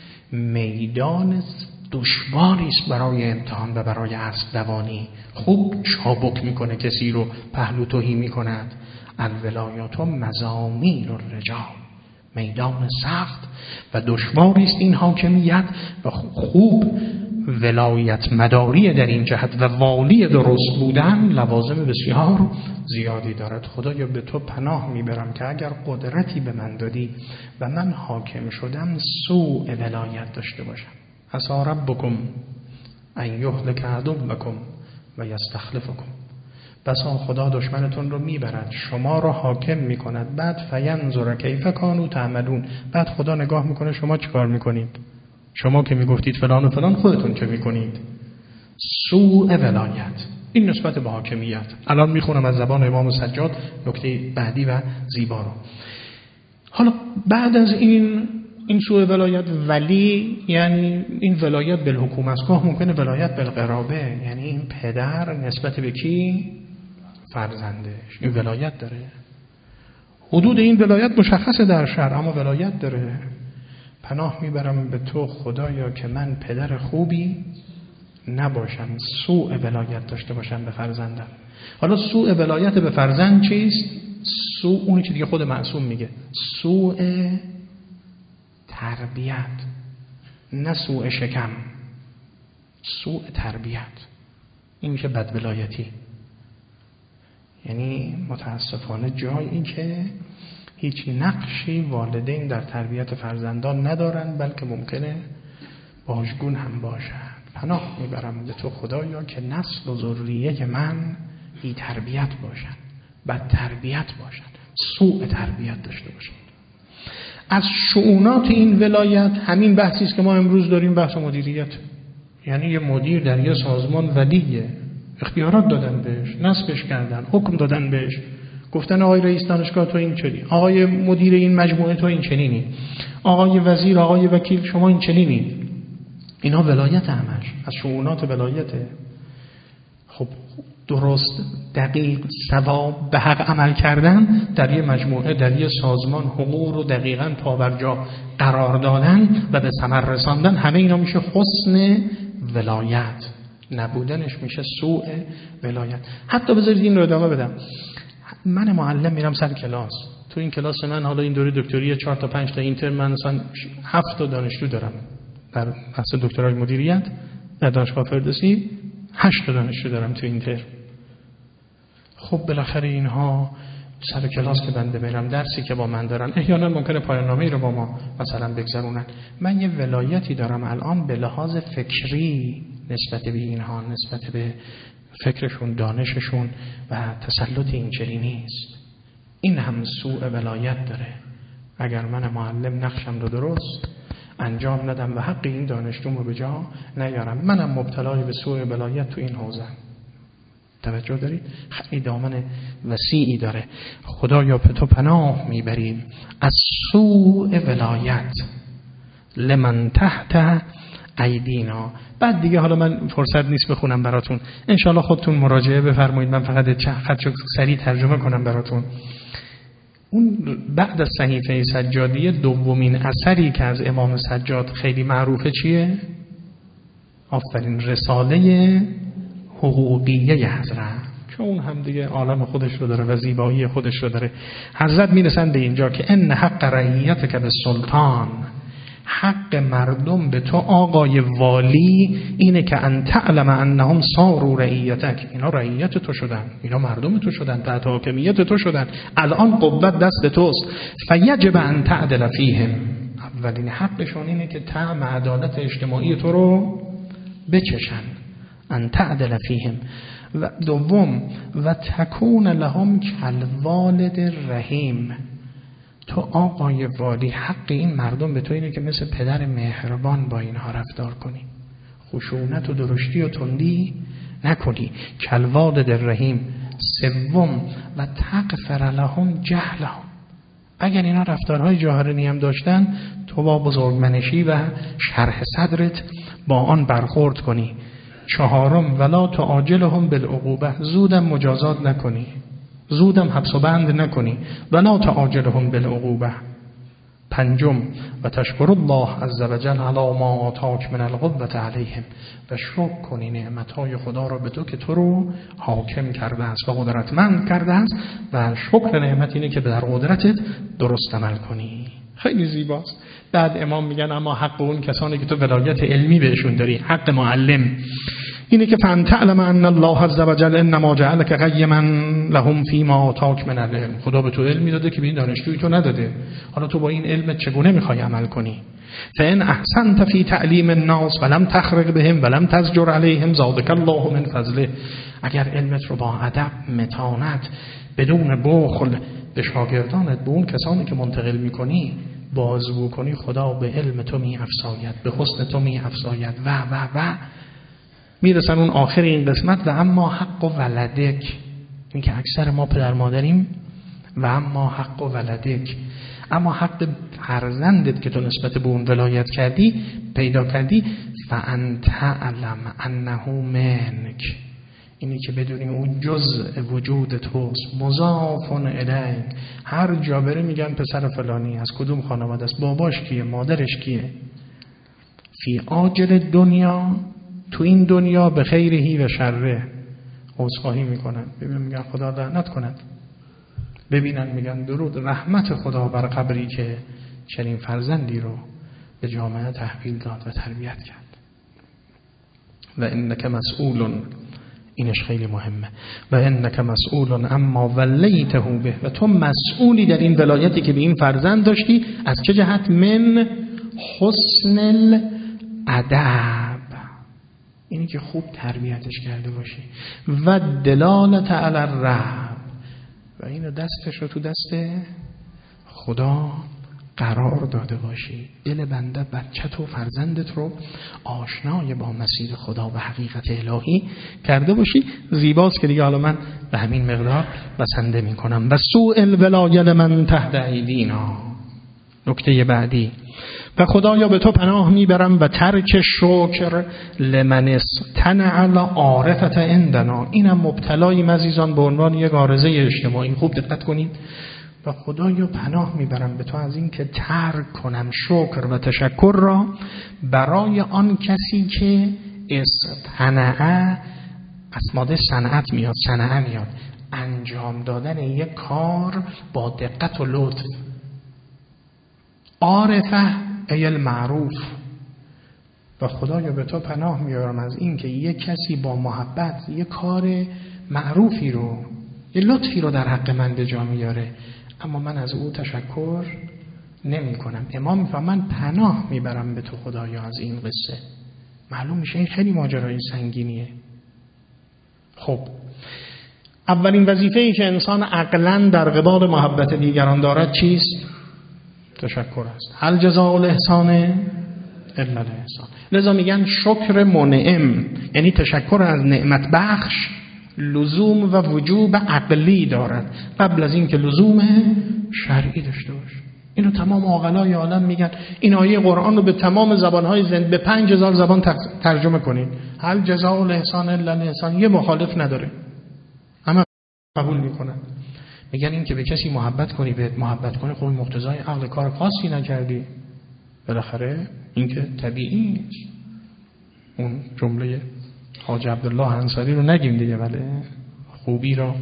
[SPEAKER 1] میدان دشواری است برای امتحان و برای اسب دوانی. خوب چابک میکنه کسی رو، پهلو تهی میکند. الولایات مزامیر الرجال، میدان سخت و دشواری است این حاکمیت. و خوب ولایت مداری در این جهت و والی درست بودن لوازم بسیار زیادی دارد. خدایا به تو پناه میبرم که اگر قدرتی به من دادی و من حاکم شدم سوء ولایت داشته باشم. عسى ربکم ان یهلک عدوکم و یستخلفکم. بسا خدا دشمنتون رو میبرد، شما رو حاکم میکند، بعد فینظر کیف کانوا تعملون، بعد خدا نگاه میکنه شما چیکار میکنید. شما که میگفتید فلان و فلان، خودتون چه میکنید؟ سوء ولایت. این نسبت به حاکمیت. الان میخونم از زبان امام سجاد نکته بعدی و زیبا رو. حالا بعد از این این سوء ولایت، ولی یعنی این ولایت بالحکومه است، گاه ممکنه ولایت بالقرابه، یعنی این پدر نسبت به کی؟ فرزندش. این ولایت داره. حدود این ولایت مشخصه در شرع، اما ولایت داره. پناه میبرم به تو خدایا که من پدر خوبی نباشم، سوء ولایت داشته باشم به فرزندم. حالا سوء ولایت به فرزند چیست؟ سوء اونی که دیگه خود معصوم میگه، سوء تربیت، نه سوء شکم، سوء تربیت. این میشه بد ولایتی. یعنی متاسفانه جایی که هیچ نقشی والدین در تربیت فرزندان ندارن، بلکه ممکنه باجگون هم باشن. پناه میبرم به تو خدایا که نسل و ذریه من بی تربیت باشن، بد تربیت باشن، سوء تربیت داشته باشن. از شؤونات این ولایت همین بحثی است که ما امروز داریم، بحث مدیریت. یعنی یه مدیر در یه سازمان ولیه، اختیارات دادن بهش، نصبش کردن، حکم دادن بهش، گفتن آقای رئیس دانشگاه تو این چنین، آقای مدیر این مجموعه تو این چنینی، آقای وزیر، آقای وکیل شما این چنینی. اینا ولایت همش از شؤونات ولایته. خب درست، دقیق، ثواب، به حق عمل کردن در یه مجموعه، در یه سازمان، حقوق رو دقیقاً پابرجا قرار دادن و به ثمر رساندن، همه اینا میشه حسن ولایت. نبودنش میشه سوء ولایت. حتی بذارید این رو ادامه بدم. من معلم میرم سر کلاس، تو این کلاس من حالا این دوره دکتری چهار تا پنج تا اینتر، من مثلا هفت تا دانشجو دارم در بحث دکترای مدیریت در دانشگاه فردوسی، هشت تا دانشجو دارم تو اینتر. خب بالاخره اینها سر کلاس که بنده میرم، درسی که با من دارن، احیانا ممکنه پایان نامه‌ای رو با ما مثلا بگذرونن. من یه ولایتی دارم الان به لحاظ فکری نسبت به اینها، نسبت به فکرشون، دانششون و تسلط این چنینی نیست. این هم سوء ولایت داره. اگر من معلم نقشم رو درست انجام ندم و حق این دانشجوم رو به جا نیارم، منم مبتلای به سوء ولایت تو این حوزه. توجه دارید؟ خیلی دامن وسیعی داره. خدایا به تو پناه میبریم از سوء ولایت لمن تحت ایدینا. بعد دیگه حالا من فرصت نیست بخونم براتون، انشالله خودتون مراجعه بفرمایید، من فقط چند خط سریع ترجمه کنم براتون. اون بعد از صحیفه سجادیه دومین اثری که از امام سجاد خیلی معروفه چیه؟ آفرین، رساله حقوقیه حضرت، که اون هم دیگه عالم خودش رو داره و زیبایی خودش رو داره. حضرت میرسن به اینجا که ان حق رعیتک به سلطان، حق مردم به تو آقای والی اینه که ان تعلم انهم صاروا رعیتک، اینا رعیت تو شدن، اینا مردم تو شدن، تحت حاکمیت تو شدن، الان قوت دست توست. فیجب ان تعدل فیهم، اولین حقشون اینه که طعم عدالت اجتماعی تو رو بچشن، ان تعدل فیهم. و دوم و تکون لهم کالوالد رحیم، تو آقای والی حق این مردم به تو اینه که مثل پدر مهربان با اینها رفتار کنی، خشونت و درشتی و تندی نکنی. کالوالد رحیم. سوم و تغفر لهم جهلهم، اگر اینا رفتارهای جاهرانی هم داشتن تو با بزرگمنشی و شرح صدرت با آن برخورد کنی. چهارم ولا تعاجلهم بالعقوبه، زودم مجازات نکنی، زودم حبس و بند نکنی. ولا تعاجلهم بالعقوبه. پنجم و تشکر الله عز وجل علی ما آتاک من القوة علیهم، و شکر کنی نعمتهای خدا را به تو که تو رو حاکم کرده است و قدرتمند کرده است، و شکر نعمت اینه که در قدرتت درست عمل کنی. خیلی زیباست. بعد امام میگن اما حق اون کسانی که تو ولایت علمی بهشون داری، حق معلم، اینه که فان تعلم ان الله عز وجل انما جعلك قیما لهم فيما آتاك من العلم. خدا به تو علم داده که به این دانشجوی تو نداده. حالا تو با این علم چگونه میخوای عمل کنی؟ فان احسنت فی تعلیم الناس ولم تخرق بهم ولم تزجر علیهم زادك الله من فضله. اگر علمت رو با ادب، متانت، بدون بخل به شاگردانت، به اون کسانی که منتقل میکنی بازگو کنی، خدا به علم تو می افزاید، به حسن تو می افزاید و و و میرسن اون آخر این قسمت. و اما حق و ولدک، این که اکثر ما پدر مادریم، و اما حق و ولدک، اما حق فرزندت که تو نسبت به اون ولایت کردی پیدا کردی، فانت علم انه منک، اینی که بدونی اون جزء وجود توست، مضاف الیک. هر جا بره میگن پسر فلانی از کدوم خانواده است، باباش کیه، مادرش کیه. فی آجل دنیا، تو این دنیا، به خیرهی و شره. عذرخواهی میکنن، ببین میگن خدا لعنت کند، ببینن میگن درود رحمت خدا بر قبری که چنین فرزندی رو به جامعه تحویل داد و تربیت کرد. و انک مسئول، اینش خیلی مهمه، و انک مسئول اما ولیته به، و تو مسئولی در این ولایتی که به این فرزند داشتی. از چه جهت؟ من حسن الادب، اینی که خوب تربیتش کرده باشی، و دلالت علی الرب، و اینو دستش رو تو دست خدا قرار داده باشی. دل بنده، بچه تو، فرزندت رو آشنای با مسیر خدا و حقیقت الهی کرده باشی. زیباست که دیگه حالا من به همین مقدار بسنده می کنم. و سوء الولایه لمن تحت ایدینا. نکته بعدی، و خدایا به تو پناه میبرم و ترک شکر لمن استنع العارفة عندنا. اینم مبتلاییم عزیزان به عنوان یک عارضه اجتماعی. خوب دقت کنید. و خدایا پناه میبرم به تو از این که ترک کنم شکر و تشکر را برای آن کسی که استنع، از ماده صنعت میاد، صنعه میاد، انجام دادن یک کار با دقت و لطف. عارفه ای المعروف. و خدایا به تو پناه میبرم از این که یک کسی با محبت یک کار معروفی رو، یک لطفی رو در حق من به جا میاره، اما من از او تشکر نمی کنم. امام میفهم من پناه میبرم به تو خدایا از این قصه. معلوم میشه این خیلی ماجرای سنگینیه. خب اولین وظیفه‌ای که انسان عقلاً در قبال محبت دیگران دارد چیست؟ تشکر است. هل جزاء الاحسان الا الاحسان. لذا میگن شکر منعم، یعنی تشکر از نعمت بخش، لزوم و وجوب عقلی دارد قبل از این که لزوم شرعی داشته باشه. اینو تمام عاقلای عالم میگن. این آیه قرآن رو به تمام زبانهای زند به پنج هزار زبان ترجمه کنید. هل جزاء الاحسان الا الاحسان، یه مخالف نداره، همه قبول میکنن. میگن این که به کسی محبت کنی، بهت محبت کنی، خب مقتضای عقل کار خاصی نکردی، بالاخره این که طبیعی نیست. اون جمله حاج عبدالله انصاری رو نگیم دیگه، ولی خوبی را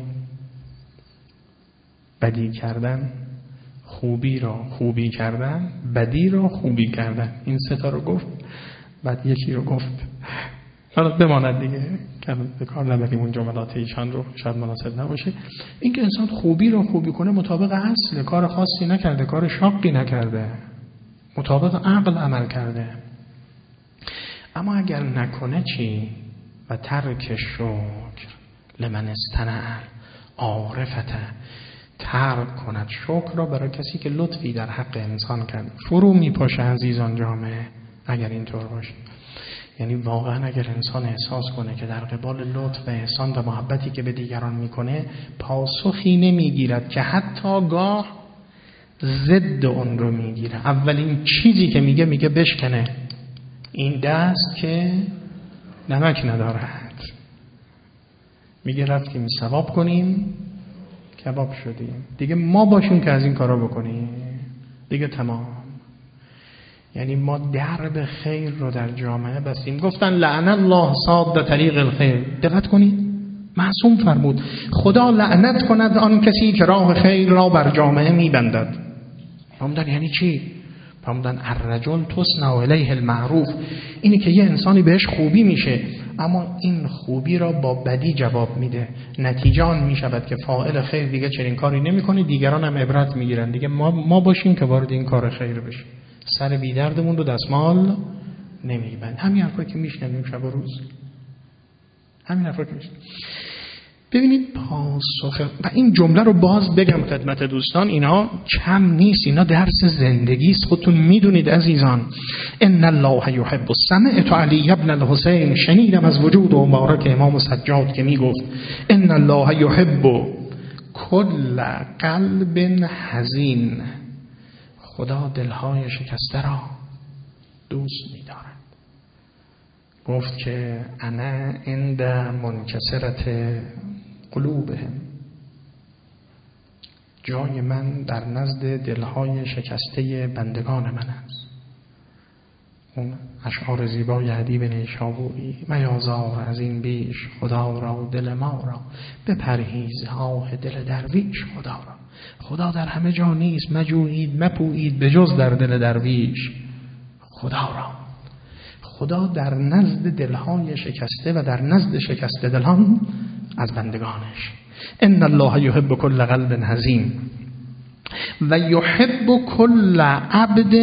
[SPEAKER 1] بدی کردن، خوبی را خوبی کردن، بدی را خوبی کردن. این سه تا رو گفت، بعد یکی رو گفت. حالا بماند دیگه، که به کار نبریم اون جملات ایشان رو، شاید مناسب نباشه. این که انسان خوبی را خوبی کنه مطابق اصل، کار خاصی نکرده، کار شاقی نکرده، مطابق عقل عمل کرده. اما اگر نکنه چی؟ و ترک شکر لمن استنع عارفته، ترک کند شکر را برای کسی که لطفی در حق انسان کرد. فرو میپاشه عزیزان جامعه اگر اینطور باشه. یعنی واقعا اگر انسان احساس کنه که در قبال لطف و احسان و محبتی که به دیگران میکنه پاسخی نمیگیرد که حتی گاه ضد اون رو میگیره، اولین چیزی که میگه میگه بشکنه این دست که نمک ندارد. میگه رفتیم ثواب کنیم کباب شدیم. دیگه ما باشیم که از این کارا بکنیم، دیگه تمام. یعنی ما درب خیر رو در جامعه بستیم. گفتن لعن الله صاد طریق الخیر. دقت کنید، معصوم فرمود خدا لعنت کند آن کسی که راه خیر را بر جامعه میبندد. فرمودن یعنی چی؟ فرمودن الرجل تصنع الیه المعروف. اینی که یه انسانی بهش خوبی میشه، اما این خوبی را با بدی جواب میده. نتیجه آن میشود که فاعل خیر دیگه چنین کاری نمیکنه، دیگران هم عبرت میگیرن دیگه ما ما باشیم که وارد این کار خیر بشیم، سر بی دردمون رو دستمال نمیبند. همین حرفا که میشنویم شب و روز، همین حرفا که میشنویم. ببینید پاسخ و این جمله رو باز بگم خدمت دوستان، اینا کم نیست، اینا درس زندگی است. خودتون میدونید عزیزان، ان الله یحب السمع. تو علی ابن الحسین شنیدم از وجود و مبارک امام سجاد که میگفت ان الله یحب کل قلب حزین. خدا دلهای شکسته را دوست می‌دارد. گفت که انا عند منکسرت قلوبهم، جای من در نزد دلهای شکسته بندگان من است. اون اشعار زیبای ادیب نیشابوری، میازار از این بیش خدا را دل ما را، به پرهیزهای دل درویش خدا را. خدا در همه جا نیست، مجویید مپویید به جز در دل درویش خدا را. خدا در نزد دلهای شکسته و در نزد شکسته دلان از بندگانش. ان الله یحب کل قلب حزین و یحب کل عبد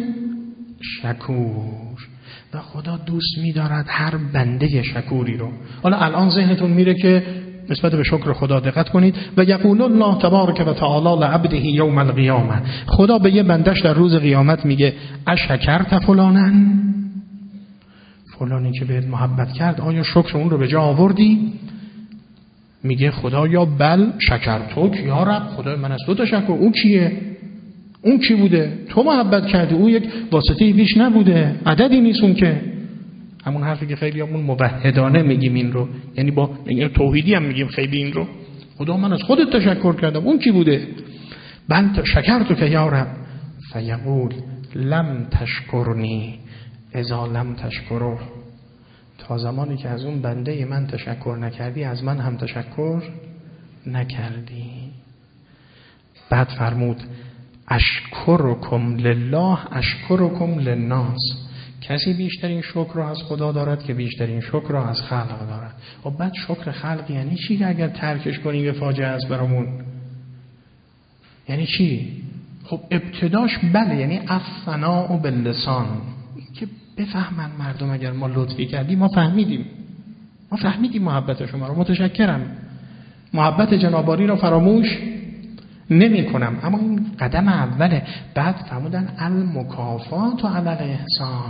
[SPEAKER 1] شکور. و خدا دوست می‌دارد هر بنده شکوری رو. حالا الان ذهنتون میره که نسبت به شکر خدا دقت کنید. و یقول الله تبارک و تعالی لعبده یوم القیامه. خدا به یه بندش در روز قیامت میگه اشکرت فلانن، فلانی که بهت محبت کرد آیا شکر اون رو به جا آوردی؟ میگه خدا یا بل شکرتوک یا رب، خدا من از تو تشکر. اون کیه؟ اون کی بوده؟ تو محبت کردی، اون یک واسطه‌ای بیش نبوده، عددی نیست اون که. همون حرفی که خیلی همون موحدانه میگیم این رو، یعنی با یعنی توحیدی هم میگیم خیلی این رو. خدا من از خودت تشکر کردم، اون کی بوده؟ بل شکرتوک یا رب. فیقول لم تشکرنی اذا لم تشکره. تا زمانی که از اون بنده من تشکر نکردی از من هم تشکر نکردی. بعد فرمود اشکرکم لله اشکرکم للناس. کسی بیشترین شکر را از خدا دارد که بیشترین شکر را از خلق دارد. و بعد شکر خلق یعنی چی که اگر ترکش کنی به فاجعه است برامون؟ یعنی چی؟ خب ابتداش بله، یعنی الثناء باللسان، که بفهمن مردم اگر ما لطفی کردیم ما فهمیدیم، ما فهمیدیم محبت شما رو، متشکرم، محبت جناباری را فراموش نمی کنم. اما این قدم اوله. بعد فرمودن المکافات و علی الاحسان.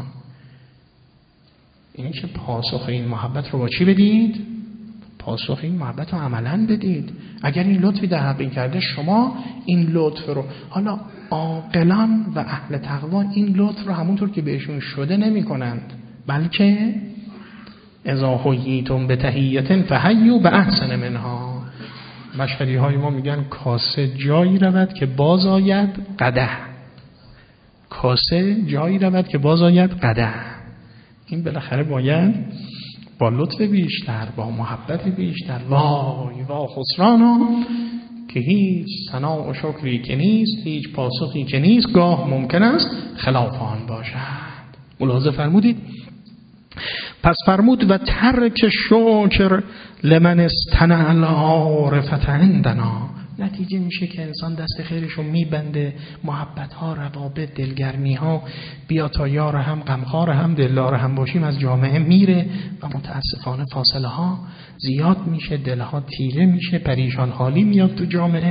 [SPEAKER 1] این که پاسخ این محبت رو با چی بدید؟ پاسخ این محبت رو عملاً بدید. اگر این لطفی در حق این کرده شما این لطف رو، حالا عاقلان و اهل تقوا این لطف رو همونطور که بهشون شده نمی کنند، بلکه اذا حییتم بتحیة فحیوا باحسن منها. مشهدی های ما میگن کاسه جایی رود که باز آید قدح، کاسه جایی رود که باز آید قدح. این بالاخره باید با لطف بیشتر، با محبت بیشتر. وای وای خسرانا که هیچ ثنا و شکری که نیست، هیچ پاسخی که نیست، گاه ممکن است خلاف آن باشد. ملاحظه فرمودید؟ پس فرمود و ترک شکر لمن استنع العارفة عندنا. نتیجه میشه که انسان دست خیرشو میبنده، محبت ها، روابط، دلگرمی ها، بیا تا یار هم غمخوار هم دلدار هم باشیم از جامعه میره و متاسفانه فاصله ها زیاد میشه، دلها تیره میشه، پریشان حالی میاد تو جامعه.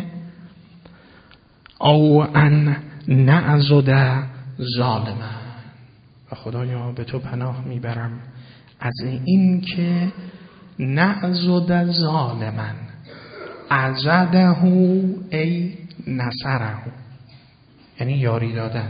[SPEAKER 1] او ان نعزد ظالما. و خدایا به تو پناه میبرم از این که نعزد ظالما، عزده ای نصره، یعنی یاری دادن.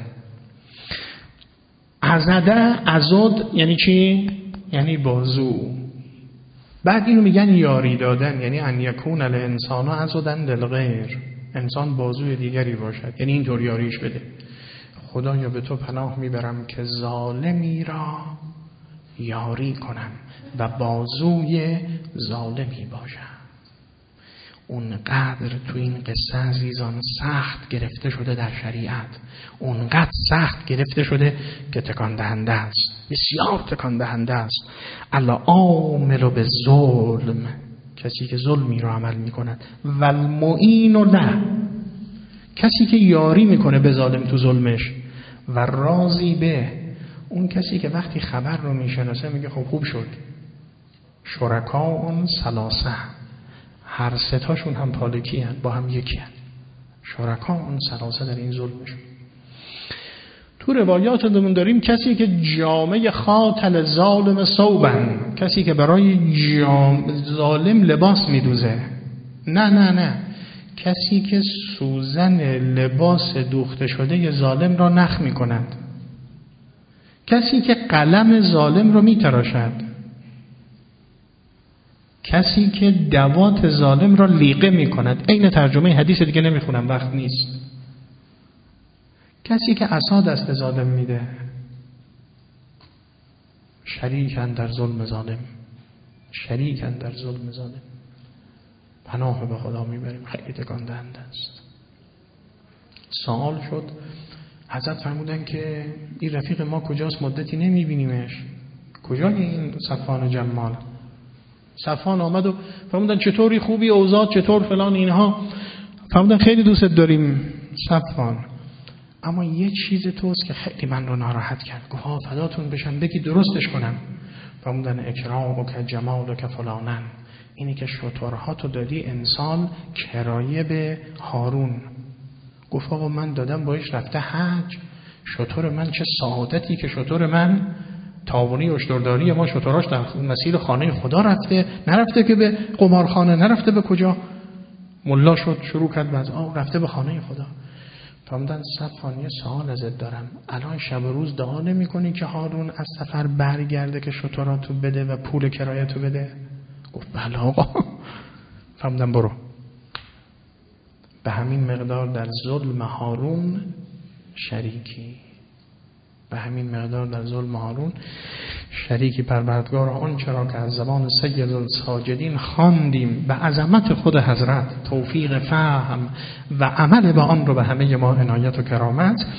[SPEAKER 1] عزده عزد یعنی چی؟ یعنی بازو. بعد اینو میگن یاری دادن، یعنی ان یکون الانسان عزدا للغیر، انسان بازوی دیگری باشد، یعنی اینطور یاریش بده. خدایا به تو پناه میبرم که ظالمی را یاری کنم و بازوی ظالمی باشم. اونقدر تو این قصه عزیزان سخت گرفته شده در شریعت، اونقدر سخت گرفته شده که تکان دهنده است. بسیار تکان دهنده است. العامل بالظلم، کسی که ظلمی را عمل میکند، و المعین له، کسی که یاری میکنه به ظالم تو ظلمش، و راضی به، اون کسی که وقتی خبر رو میشناسه میگه خب خوب شد. شرکاء ثلاثه، هر سه هم پالکی هن، با هم یکی هن. شرکاء ثلاثه در این ظلمشون. تو روایاتمون داریم کسی که جامه خاتل ظالم ثوبن، کسی که برای جام ظالم لباس میدوزه. نه نه نه، کسی که سوزن لباس دوخته شده ظالم را نخ میکند، کسی که قلم ظالم را میتراشد، کسی که دوات ظالم را لیقه میکند. این ترجمه حدیث دیگه نمیخونم، وقت نیست. کسی که عصا دست ظالم میده، شریکن در ظلم ظالم، شریکن در ظلم ظالم. پناه به خدا میبریم، خیلی تکان دهنده است. سوال شد، حضرت فرمودن که این رفیق ما کجاست، مدتی نمیبینیمش، کجای این صفوان جمال؟ صفوان آمد و فرمودن چطوری، خوبی، اوضاع چطور، فلان اینها. فرمودن خیلی دوست داریم صفوان، اما یه چیز توست که خیلی من رو ناراحت کرد. گفت ها فداتون بشم، بگی درستش کنم. فرمودن اکرامک جمالک فلانن، اینی که شترهاتو دادی انسان کرایه به هارون. گفت آقا من دادم باش رفته حج، شتر من چه سعادتی که شتر من تاوانی اشترداری ما شتراش در مسیر خانه خدا رفته، نرفته که به قمارخانه، نرفته به کجا. ملا شد شروع کرد باز آه رفته به خانه خدا. فرمودن صفوان یه سوال ازت دارم، الان شب و روز دعا نمی کنی که هارون از سفر برگرده که شتراتو بده و پول کرایتو بده؟ گفت بله آقا. فرمودن برو. به همین مقدار در ظلم هارون شریکی، به همین مقدار در ظلم هارون شریکی. پروردگار آن چرا که از زبان سید الساجدین خواندیم به عظمت خود حضرت، توفیق فهم و عمل به آن رو به همه ما عنایت و کرامت